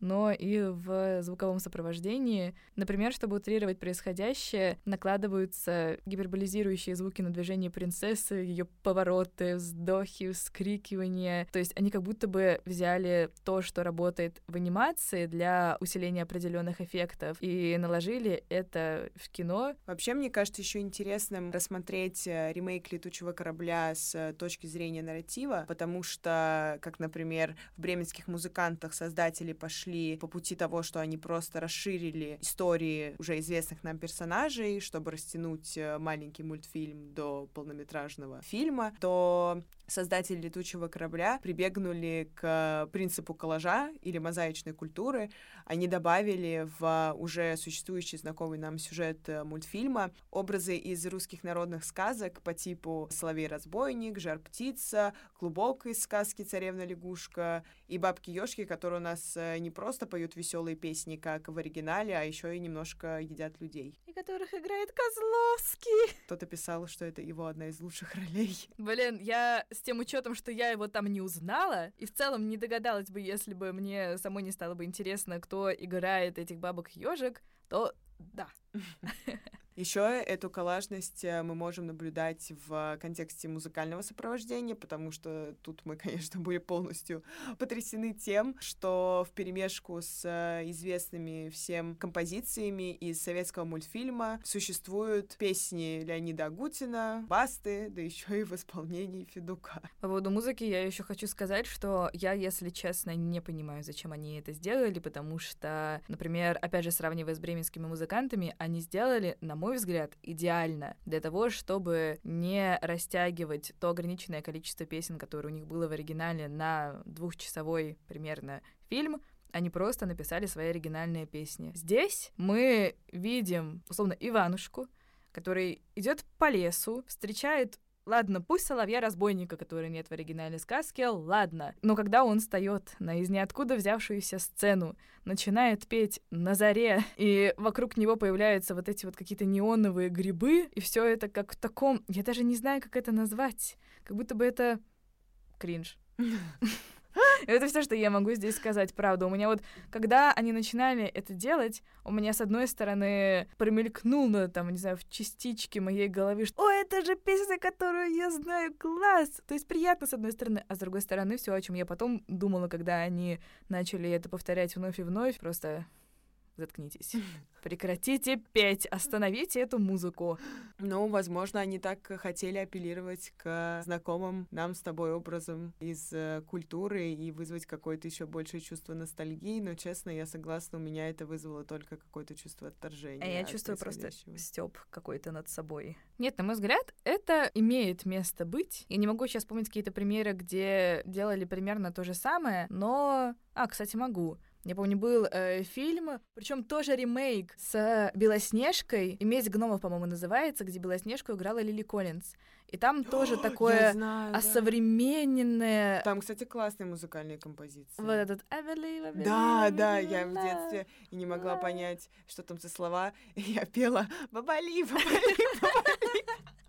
но и в звуковом сопровождении. Например, чтобы утрировать происходящее, накладываются гиперболизирующие звуки на движение принцессы, ее повороты, вздохи, вскрикивания. То есть они как будто бы взяли то, что работает в анимации для усиления определенных эффектов, и наложили это в кино. Вообще, мне кажется, еще интересным рассмотреть ремейк «Летучего корабля» с точки зрения нарратива, потому что, как, например, в «Бременских музыкантах» создатели пошли по пути того, что они просто расширили истории уже известных нам персонажей, чтобы растянуть маленький мультфильм до полнометражного фильма, то создатели «Летучего корабля» прибегнули к принципу коллажа или мозаичной культуры. Они добавили в уже существующий знакомый нам сюжет мультфильма образы из русских народных сказок по типу «Соловей-разбойник», «Жар-птица», «Клубок» из сказки «Царевна-лягушка» и «Бабки-ёшки», которые у нас не просто поют веселые песни, как в оригинале, а еще и немножко едят людей. И которых играет Козловский. Кто-то писал, что это его одна из лучших ролей. Блин, я с тем учетом, что я его там не узнала, и в целом не догадалась бы, если бы мне самой не стало бы интересно, кто играет этих бабок-ёжек, то да. Еще эту коллажность мы можем наблюдать в контексте музыкального сопровождения, потому что тут мы, конечно, были полностью потрясены тем, что вперемешку с известными всем композициями из советского мультфильма существуют песни Леонида Агутина, Басты, да еще и в исполнении Федука. По поводу музыки я еще хочу сказать, что я, если честно, не понимаю, зачем они это сделали, потому что, например, опять же, сравнивая с бременскими музыкантами, они сделали, на мой взгляд, идеально для того, чтобы не растягивать то ограниченное количество песен, которое у них было в оригинале, на 2-часовой примерно фильм. Они просто написали свои оригинальные песни. Здесь мы видим, условно, Иванушку, который идет по лесу, встречает, ладно, пусть соловья-разбойника, который нет в оригинальной сказке, ладно. Но когда он встает на из ниоткуда взявшуюся сцену, начинает петь «На заре», и вокруг него появляются вот эти вот какие-то неоновые грибы, и все это как в таком... Я даже не знаю, как это назвать. Как будто бы это кринж. Это все, что я могу здесь сказать, правда. У меня вот, когда они начинали это делать, у меня, с одной стороны, промелькнуло, там, не знаю, в частичке моей головы, что «О, это же песня, которую я знаю, класс!» То есть приятно, с одной стороны, а с другой стороны, все, о чем я потом думала, когда они начали это повторять вновь и вновь, просто... Заткнитесь. Прекратите петь, остановите эту музыку. Ну, возможно, они так хотели апеллировать к знакомым нам с тобой образом из культуры и вызвать какое-то еще большее чувство ностальгии, но, честно, я согласна, у меня это вызвало только какое-то чувство отторжения. А я чувствую просто стёб какой-то над собой. Нет, на мой взгляд, это имеет место быть. Я не могу сейчас вспомнить какие-то примеры, где делали примерно то же самое, но... кстати, могу. Я помню, был фильм, причем тоже ремейк с Белоснежкой. «И месть гномов», по-моему, называется, где Белоснежку играла Лили Коллинз. И там тоже такое осовремененное... Там, кстати, классные музыкальные композиции. Вот этот I believe, Да, я в детстве и не могла понять, что там за слова. И я пела «Бабали, бабали, бабали».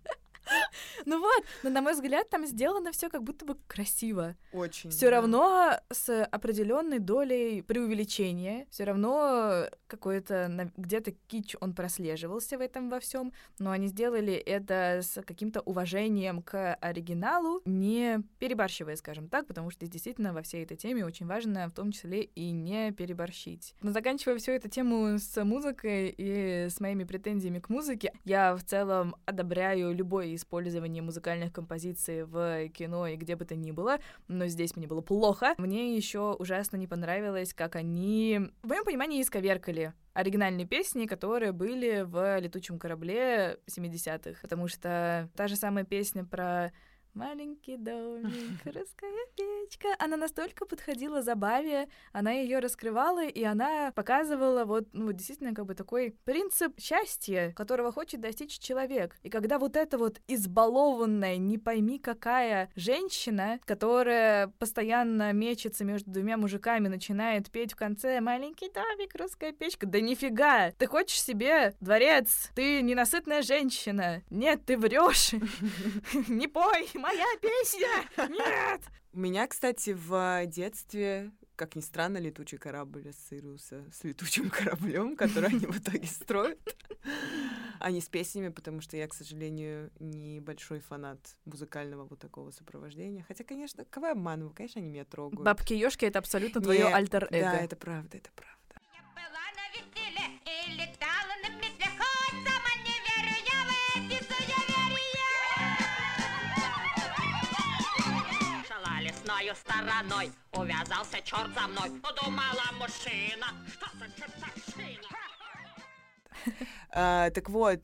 Ну вот, но, на мой взгляд, там сделано все как будто бы красиво. Очень. Все равно с определенной долей преувеличения, все равно какой-то где-то кич он прослеживался в этом во всем, но они сделали это с каким-то уважением к оригиналу, не перебарщивая, скажем так, потому что действительно во всей этой теме очень важно в том числе и не переборщить. Но заканчивая всю эту тему с музыкой и с моими претензиями к музыке, я в целом одобряю любое использование музыкальных композиций в кино и где бы то ни было, но здесь мне было плохо. Мне еще ужасно не понравилось, как они, в моем понимании, исковеркали оригинальные песни, которые были в «Летучем корабле» 70-х, потому что та же самая песня про «Маленький домик, русская печка», она настолько подходила забаве, она ее раскрывала, и она показывала вот действительно как бы такой принцип счастья, которого хочет достичь человек. И когда вот эта вот избалованная, не пойми какая женщина, которая постоянно мечется между двумя мужиками, начинает петь в конце «Маленький домик, русская печка», да нифига! Ты хочешь себе дворец, ты ненасытная женщина. Нет, ты врешь. Не пой! Моя песня! Нет! У меня, кстати, в детстве как ни странно, летучий корабль ассоциируется с летучим кораблем, который они в итоге строят, а не с песнями, потому что я, к сожалению, не большой фанат музыкального вот такого сопровождения. Хотя, конечно, кого я обманываю? Конечно, они меня трогают. Бабки-ёшки — это абсолютно твое альтер-эго. Да, это правда, это правда. Лесною стороной увязался черт за мной. Подумала мужчина, что за чертовщина. Так вот,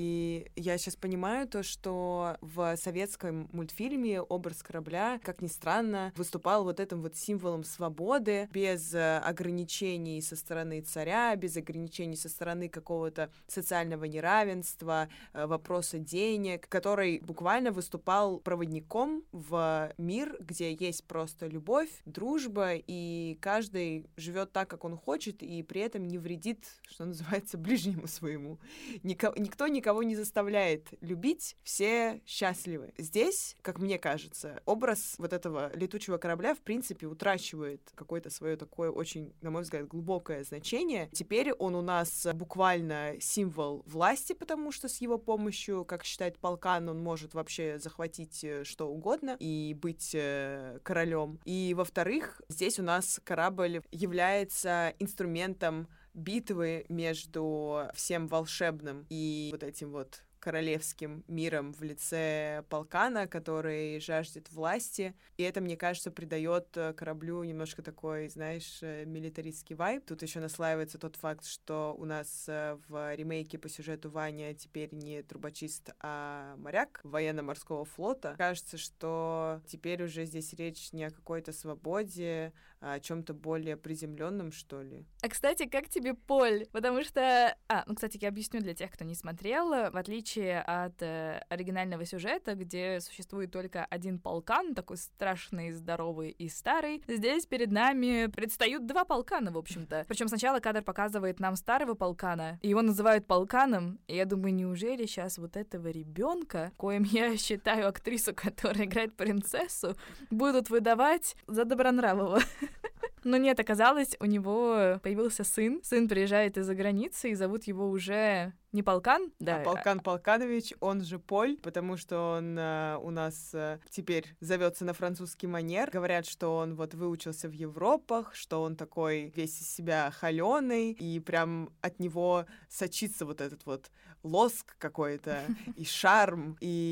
и я сейчас понимаю то, что в советском мультфильме образ корабля, как ни странно, выступал вот этим вот символом свободы, без ограничений со стороны царя, без ограничений со стороны какого-то социального неравенства, вопроса денег, который буквально выступал проводником в мир, где есть просто любовь, дружба, и каждый живет так, как он хочет, и при этом не вредит, что называется, ближнему своему. Никто никого не заставляет любить, все счастливы. Здесь, как мне кажется, образ вот этого летучего корабля, в принципе, утрачивает какое-то свое такое очень, на мой взгляд, глубокое значение. Теперь он у нас буквально символ власти, потому что с его помощью, как считает Полкан, он может вообще захватить что угодно и быть королем. И, во-вторых, здесь у нас корабль является инструментом битвы между всем волшебным и вот этим вот королевским миром в лице Полкана, который жаждет власти. И это, мне кажется, придает кораблю немножко такой, знаешь, милитаристский вайб. Тут еще наслаивается тот факт, что у нас в ремейке по сюжету Ваня теперь не трубочист, а моряк военно-морского флота. Кажется, что теперь уже здесь речь не о какой-то свободе, а о чем-то более приземленном, что ли. А, кстати, как тебе Поль? Потому что... кстати, я объясню для тех, кто не смотрел. В отличие от оригинального сюжета, где существует только один полкан, такой страшный, здоровый и старый, здесь перед нами предстают два полкана, в общем-то. Причем сначала кадр показывает нам старого полкана, и его называют полканом, и я думаю, неужели сейчас вот этого ребенка, коим я считаю актрису, которая играет принцессу, будут выдавать за Добронравова? Но нет, оказалось, у него появился сын. Сын приезжает из-за границы, и зовут его уже не Полкан, да, Полкан Полканович, он же Поль, потому что он у нас теперь зовется на французский манер. Говорят, что он вот выучился в Европах, что он такой весь из себя холёный, и прям от него сочится вот этот вот лоск какой-то и шарм.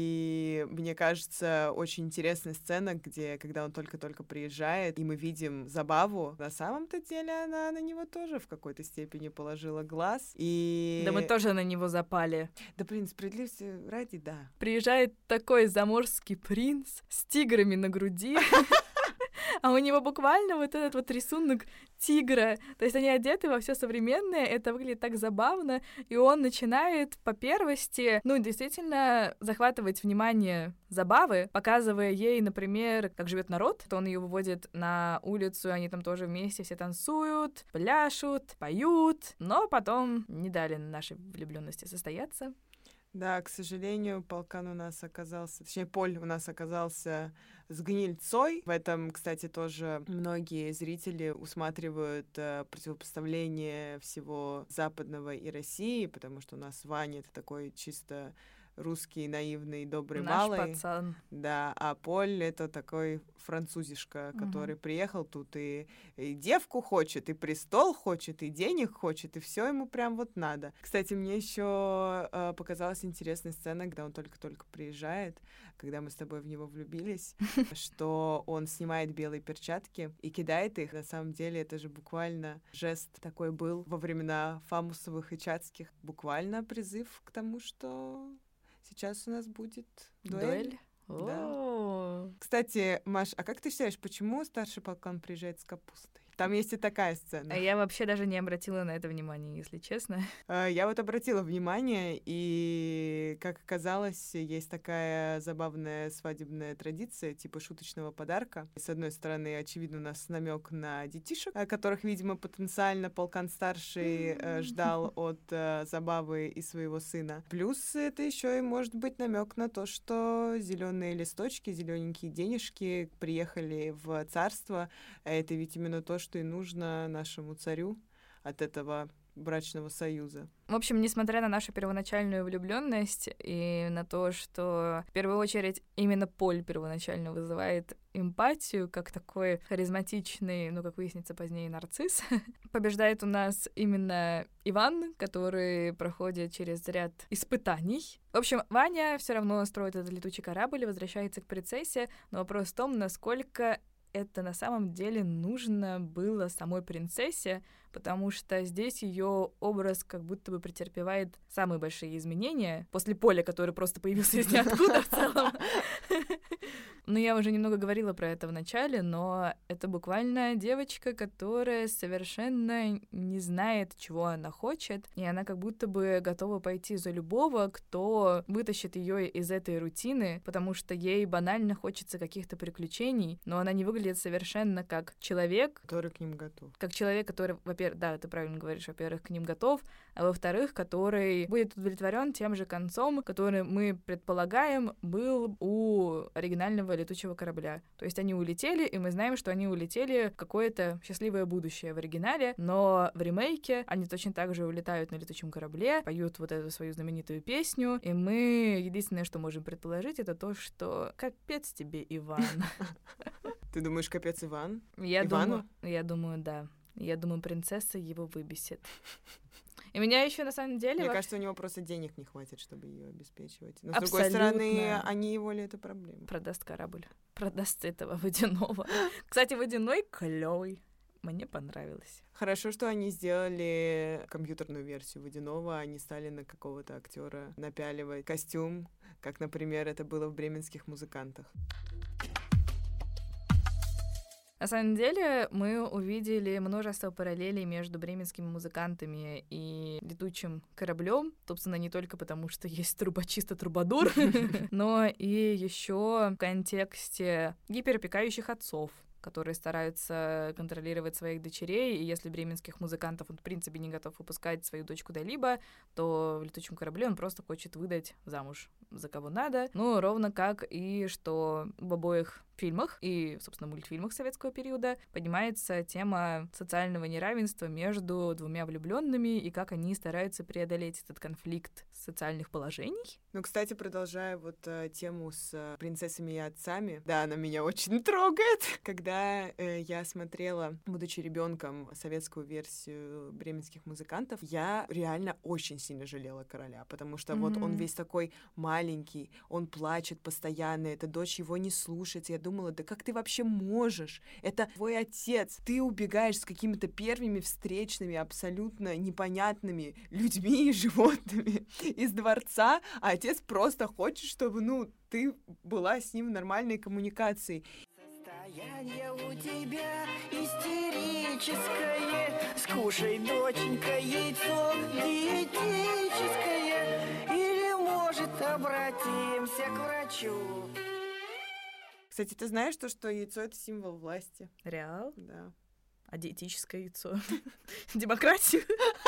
И мне кажется, очень интересная сцена, где, когда он только-только приезжает, и мы видим Забаву, на самом-то деле она на него тоже в какой-то степени положила глаз. И... Да мы тоже на него запали. Да, блин, справедливости ради, да. Приезжает такой заморский принц с тиграми на груди, а у него буквально вот этот вот рисунок тигра. То есть они одеты во все современное, это выглядит так забавно, и он начинает по первости, действительно захватывать внимание Забавы, показывая ей, например, как живет народ, то он ее выводит на улицу, они там тоже вместе все танцуют, пляшут, поют, но потом не дали нашей влюбленности состояться. Да, к сожалению, Полкан у нас оказался, точнее, Поль у нас оказался с гнильцой. В этом, кстати, тоже многие зрители усматривают противопоставление всего западного и России, потому что у нас Ваня — это такой чисто русский, наивный, добрый, наш малый. пацан. Да, а Поль — это такой французишка, который приехал тут и девку хочет, и престол хочет, и денег хочет, и все ему прям вот надо. Кстати, мне еще показалась интересная сцена, когда он только-только приезжает, когда мы с тобой в него влюбились, что он снимает белые перчатки и кидает их. На самом деле это же буквально жест такой был во времена Фамусовых и Чацких. Буквально призыв к тому, что сейчас у нас будет дуэль. Да. Кстати, Маш, а как ты считаешь, почему старший полкан приезжает с капустой? Там есть и такая сцена. Я вообще даже не обратила на это внимание, если честно. Я вот обратила внимание, и, как оказалось, есть такая забавная свадебная традиция, типа шуточного подарка. С одной стороны, очевидно, у нас намек на детишек, которых, видимо, потенциально полкан-старший ждал от Забавы и своего сына. Плюс это еще и может быть намек на то, что зеленые листочки, зелененькие денежки приехали в царство. Это ведь именно то, что и нужно нашему царю от этого брачного союза. В общем, несмотря на нашу первоначальную влюбленность и на то, что в первую очередь именно Поль первоначально вызывает эмпатию, как такой харизматичный, ну, как выяснится позднее, нарцисс, побеждает у нас именно Иван, который проходит через ряд испытаний. В общем, Ваня все равно строит этот летучий корабль и возвращается к принцессе, но вопрос в том, насколько это на самом деле нужно было самой принцессе, потому что здесь ее образ как будто бы претерпевает самые большие изменения после Поля, который просто появился из ниоткуда в целом. Ну, я уже немного говорила про это в начале, но это буквально девочка, которая совершенно не знает, чего она хочет, и она как будто бы готова пойти за любого, кто вытащит ее из этой рутины, потому что ей банально хочется каких-то приключений, но она не выглядит совершенно как человек, который к ним готов. Как человек, который, во-первых, да, ты правильно говоришь, во-первых, к ним готов, а во-вторых, который будет удовлетворен тем же концом, который мы предполагаем был у оригинального летучего корабля. То есть они улетели, и мы знаем, что они улетели в какое-то счастливое будущее в оригинале, но в ремейке они точно так же улетают на летучем корабле, поют вот эту свою знаменитую песню, и мы единственное, что можем предположить, это то, что капец тебе, Иван. Ты думаешь, капец Иван? Я думаю, да. Я думаю, принцесса его выбесит. И меня еще на самом деле... Мне кажется, у него просто денег не хватит, чтобы ее обеспечивать. Но, с другой стороны, они его ли это проблема? Продаст корабль. Продаст этого водяного. Кстати, водяной клёвый. Мне понравилось. Хорошо, что они сделали компьютерную версию водяного, а не стали на какого-то актера напяливать костюм, как, например, это было в «Бременских музыкантах». На самом деле мы увидели множество параллелей между бременскими музыкантами и летучим кораблем, собственно, не только потому, что есть трубочист-трубадур, но и еще в контексте гиперопекающих отцов, которые стараются контролировать своих дочерей, и если бременских музыкантов он, в принципе, не готов выпускать свою дочь куда-либо, то в летучем корабле он просто хочет выдать замуж за кого надо. Ну, ровно как и что в обоих фильмах и, собственно, мультфильмах советского периода поднимается тема социального неравенства между двумя влюбленными и как они стараются преодолеть этот конфликт социальных положений. Ну, кстати, продолжая вот тему с принцессами и отцами, да, она меня очень трогает. Когда я смотрела, будучи ребенком, советскую версию «Бременских музыкантов», я реально очень сильно жалела короля, потому что вот он весь такой маленький, он плачет постоянно, эта дочь его не слушает. Я думала, да как ты вообще можешь? Это твой отец. Ты убегаешь с какими-то первыми встречными, абсолютно непонятными людьми и животными из дворца, а отец просто хочет, чтобы, ну, ты была с ним в нормальной коммуникации. Состояние у тебя истерическое. Скушай, доченька, яйцо диетическое. Или, может, обратимся к врачу. Кстати, ты знаешь, что яйцо — это символ власти? Реал? Да. А диетическое яйцо? Демократию?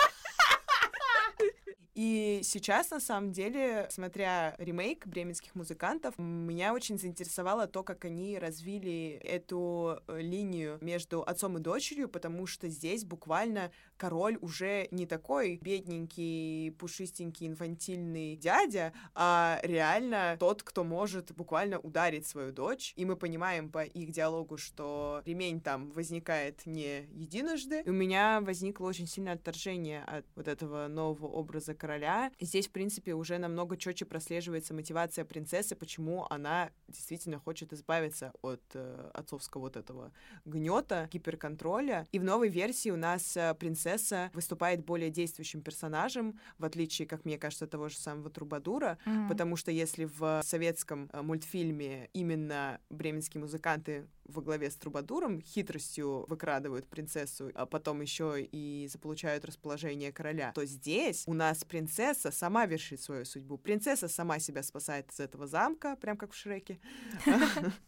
И сейчас, на самом деле, смотря ремейк «Бременских музыкантов», меня очень заинтересовало то, как они развили эту линию между отцом и дочерью, потому что здесь буквально король уже не такой бедненький, пушистенький, инфантильный дядя, а реально тот, кто может буквально ударить свою дочь. И мы понимаем по их диалогу, что ремень там возникает не единожды. И у меня возникло очень сильное отторжение от вот этого нового образа короля. Здесь, в принципе, уже намного четче прослеживается мотивация принцессы, почему она действительно хочет избавиться от отцовского вот этого гнета, гиперконтроля. И в новой версии у нас принцесса выступает более действующим персонажем, в отличие, как мне кажется, того же самого Трубадура, потому что если в советском мультфильме именно бременские музыканты во главе с Трубадуром хитростью выкрадывают принцессу, а потом еще и заполучают расположение короля, то здесь у нас принцесса сама вершит свою судьбу. Принцесса сама себя спасает из этого замка, прям как в Шреке.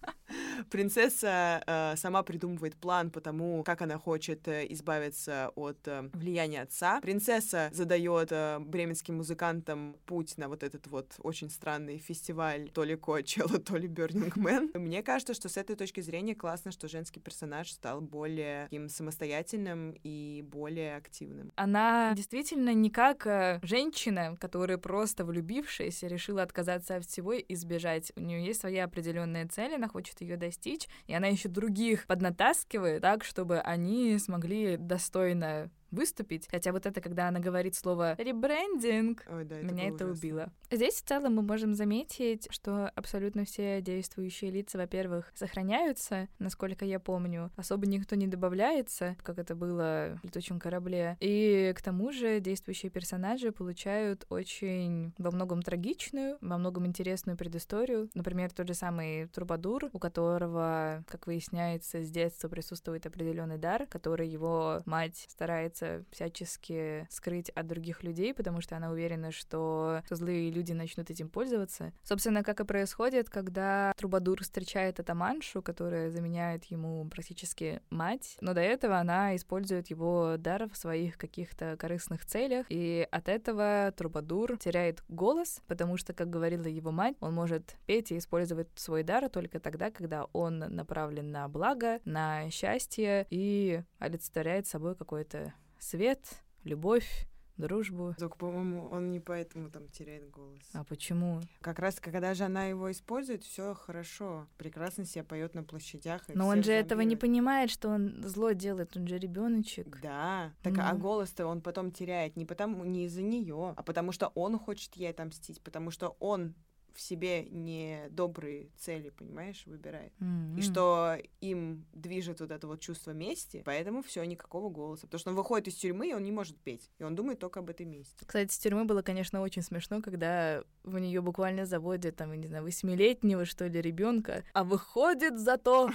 Принцесса сама придумывает план по тому, как она хочет избавиться от влияния отца. Принцесса задает бременским музыкантам путь на вот этот вот очень странный фестиваль то ли Коачелла, то ли Burning Man. Мне кажется, что с этой точки зрения классно, что женский персонаж стал более таким самостоятельным и более активным. Она действительно не как женщина, которая просто влюбившаяся решила отказаться от всего и сбежать. У нее есть своя определенная цель, она хочет ее достичь, и она еще других поднатаскивает так, чтобы они смогли достойно выступить. Хотя вот это, когда она говорит слово «ребрендинг», меня это убило. Здесь в целом мы можем заметить, что абсолютно все действующие лица, во-первых, сохраняются, насколько я помню. Особо никто не добавляется, как это было в «Летучем корабле». И к тому же действующие персонажи получают очень во многом трагичную, во многом интересную предысторию. Например, тот же самый Трубадур, у которого, как выясняется, с детства присутствует определенный дар, который его мать старается всячески скрыть от других людей, потому что она уверена, что злые люди начнут этим пользоваться. Собственно, как и происходит, когда Трубадур встречает атаманшу, которая заменяет ему практически мать, но до этого она использует его дар в своих каких-то корыстных целях, и от этого Трубадур теряет голос, потому что, как говорила его мать, он может петь и использовать свой дар только тогда, когда он направлен на благо, на счастье и олицетворяет собой какой-то свет, любовь, дружбу. Только, по-моему, он не поэтому там теряет голос. А почему? Как раз, когда же она его использует, все хорошо. Прекрасно себя поет на площадях. Но он же этого не понимает, что он зло делает, он же ребеночек. Да. Так, а голос-то он потом теряет не из-за нее, а потому что он хочет ей отомстить, потому что он в себе не добрые цели, понимаешь, выбирает. И что им движет вот это вот чувство мести, поэтому все, никакого голоса. Потому что он выходит из тюрьмы, и он не может петь. И он думает только об этой мести. Кстати, с тюрьмы было, конечно, очень смешно, когда в нее буквально заводят, там, не знаю, 8-летнего, что ли, ребенка, а выходит зато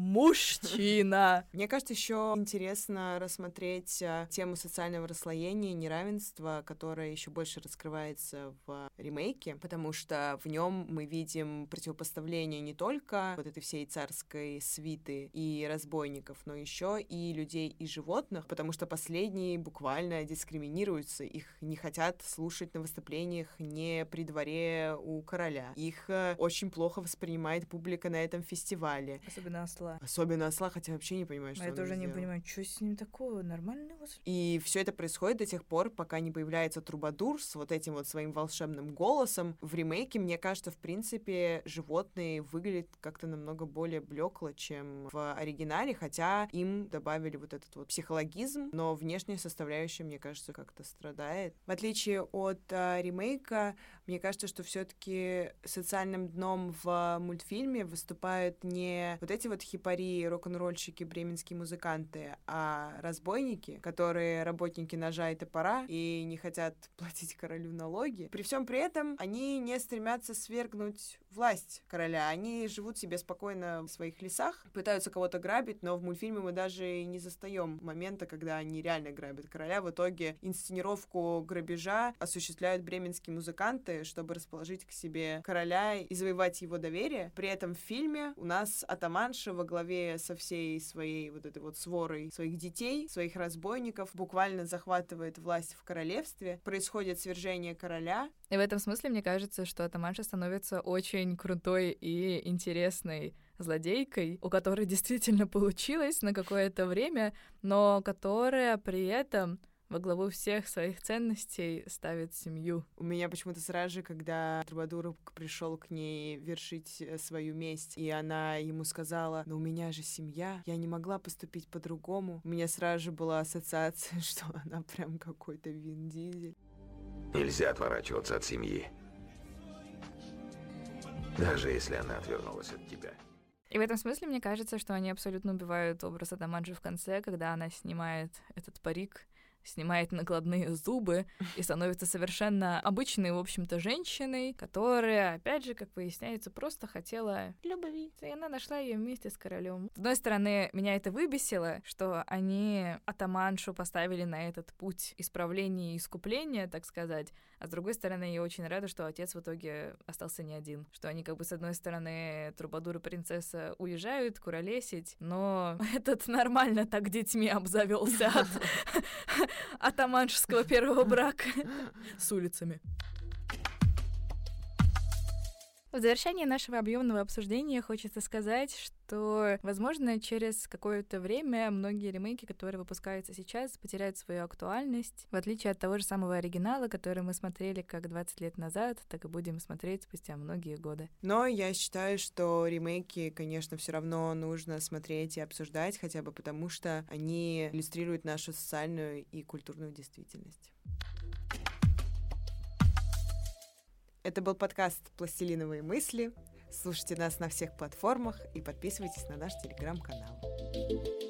мужчина. Мне кажется, еще интересно рассмотреть тему социального расслоения, неравенства, которое еще больше раскрывается в ремейке, потому что в нем мы видим противопоставление не только вот этой всей царской свиты и разбойников, но еще и людей и животных, потому что последние буквально дискриминируются, их не хотят слушать на выступлениях не при дворе у короля. Их очень плохо воспринимает публика на этом фестивале. Особенно осла. Особенно осла, хотя вообще не понимаю, что он тоже не сделал. понимаю, что с ним такого, нормально у вас? И все это происходит до тех пор, пока не появляется Трубадур с вот этим вот своим волшебным голосом. В ремейке, мне кажется, в принципе, животные выглядят как-то намного более блекло, чем в оригинале, хотя им добавили вот этот вот психологизм, но внешняя составляющая, мне кажется, как-то страдает. В отличие от ремейка, мне кажется, что все-таки социальным дном в мультфильме выступают не вот эти вот хипари, рок-н-ролльщики, бременские музыканты, а разбойники, которые работники ножа и топора и не хотят платить королю налоги. При всем при этом они не стремятся свергнуть власть короля. Они живут себе спокойно в своих лесах, пытаются кого-то грабить, но в мультфильме мы даже и не застаем момента, когда они реально грабят короля. В итоге инсценировку грабежа осуществляют бременские музыканты, чтобы расположить к себе короля и завоевать его доверие. При этом в фильме у нас атаманша во главе со всей своей вот этой вот сворой своих детей, своих разбойников, буквально захватывает власть в королевстве. Происходит свержение короля. И в этом смысле мне кажется, что атаманша становится очень крутой и интересной злодейкой, у которой действительно получилось на какое-то время, но которая при этом во главу всех своих ценностей ставит семью. У меня почему-то сразу же, когда Трубадур пришел к ней вершить свою месть, и она ему сказала: «Но у меня же семья, я не могла поступить по-другому», у меня сразу же была ассоциация, что она прям какой-то Вин Дизель. Нельзя отворачиваться от семьи, даже если она отвернулась от тебя. И в этом смысле мне кажется, что они абсолютно убивают образ атаманши в конце, когда она снимает этот парик, снимает накладные зубы и становится совершенно обычной, в общем-то, женщиной, которая, опять же, как выясняется, просто хотела любви. И она нашла ее вместе с королем. С одной стороны, меня это выбесило, что они атаманшу поставили на этот путь исправления и искупления, так сказать, а с другой стороны, я очень рада, что отец в итоге остался не один. Что они, как бы, с одной стороны, Трубадур и принцесса уезжают куролесить, но этот нормально так детьми обзавелся от атаманшеского первого брака с улицами. В завершении нашего объемного обсуждения хочется сказать, что, возможно, через какое-то время многие ремейки, которые выпускаются сейчас, потеряют свою актуальность, в отличие от того же самого оригинала, который мы смотрели как 20 лет назад, так и будем смотреть спустя многие годы. Но я считаю, что ремейки, конечно, все равно нужно смотреть и обсуждать, хотя бы потому, что они иллюстрируют нашу социальную и культурную действительность. Это был подкаст «Пластилиновые мысли». Слушайте нас на всех платформах и подписывайтесь на наш телеграм-канал.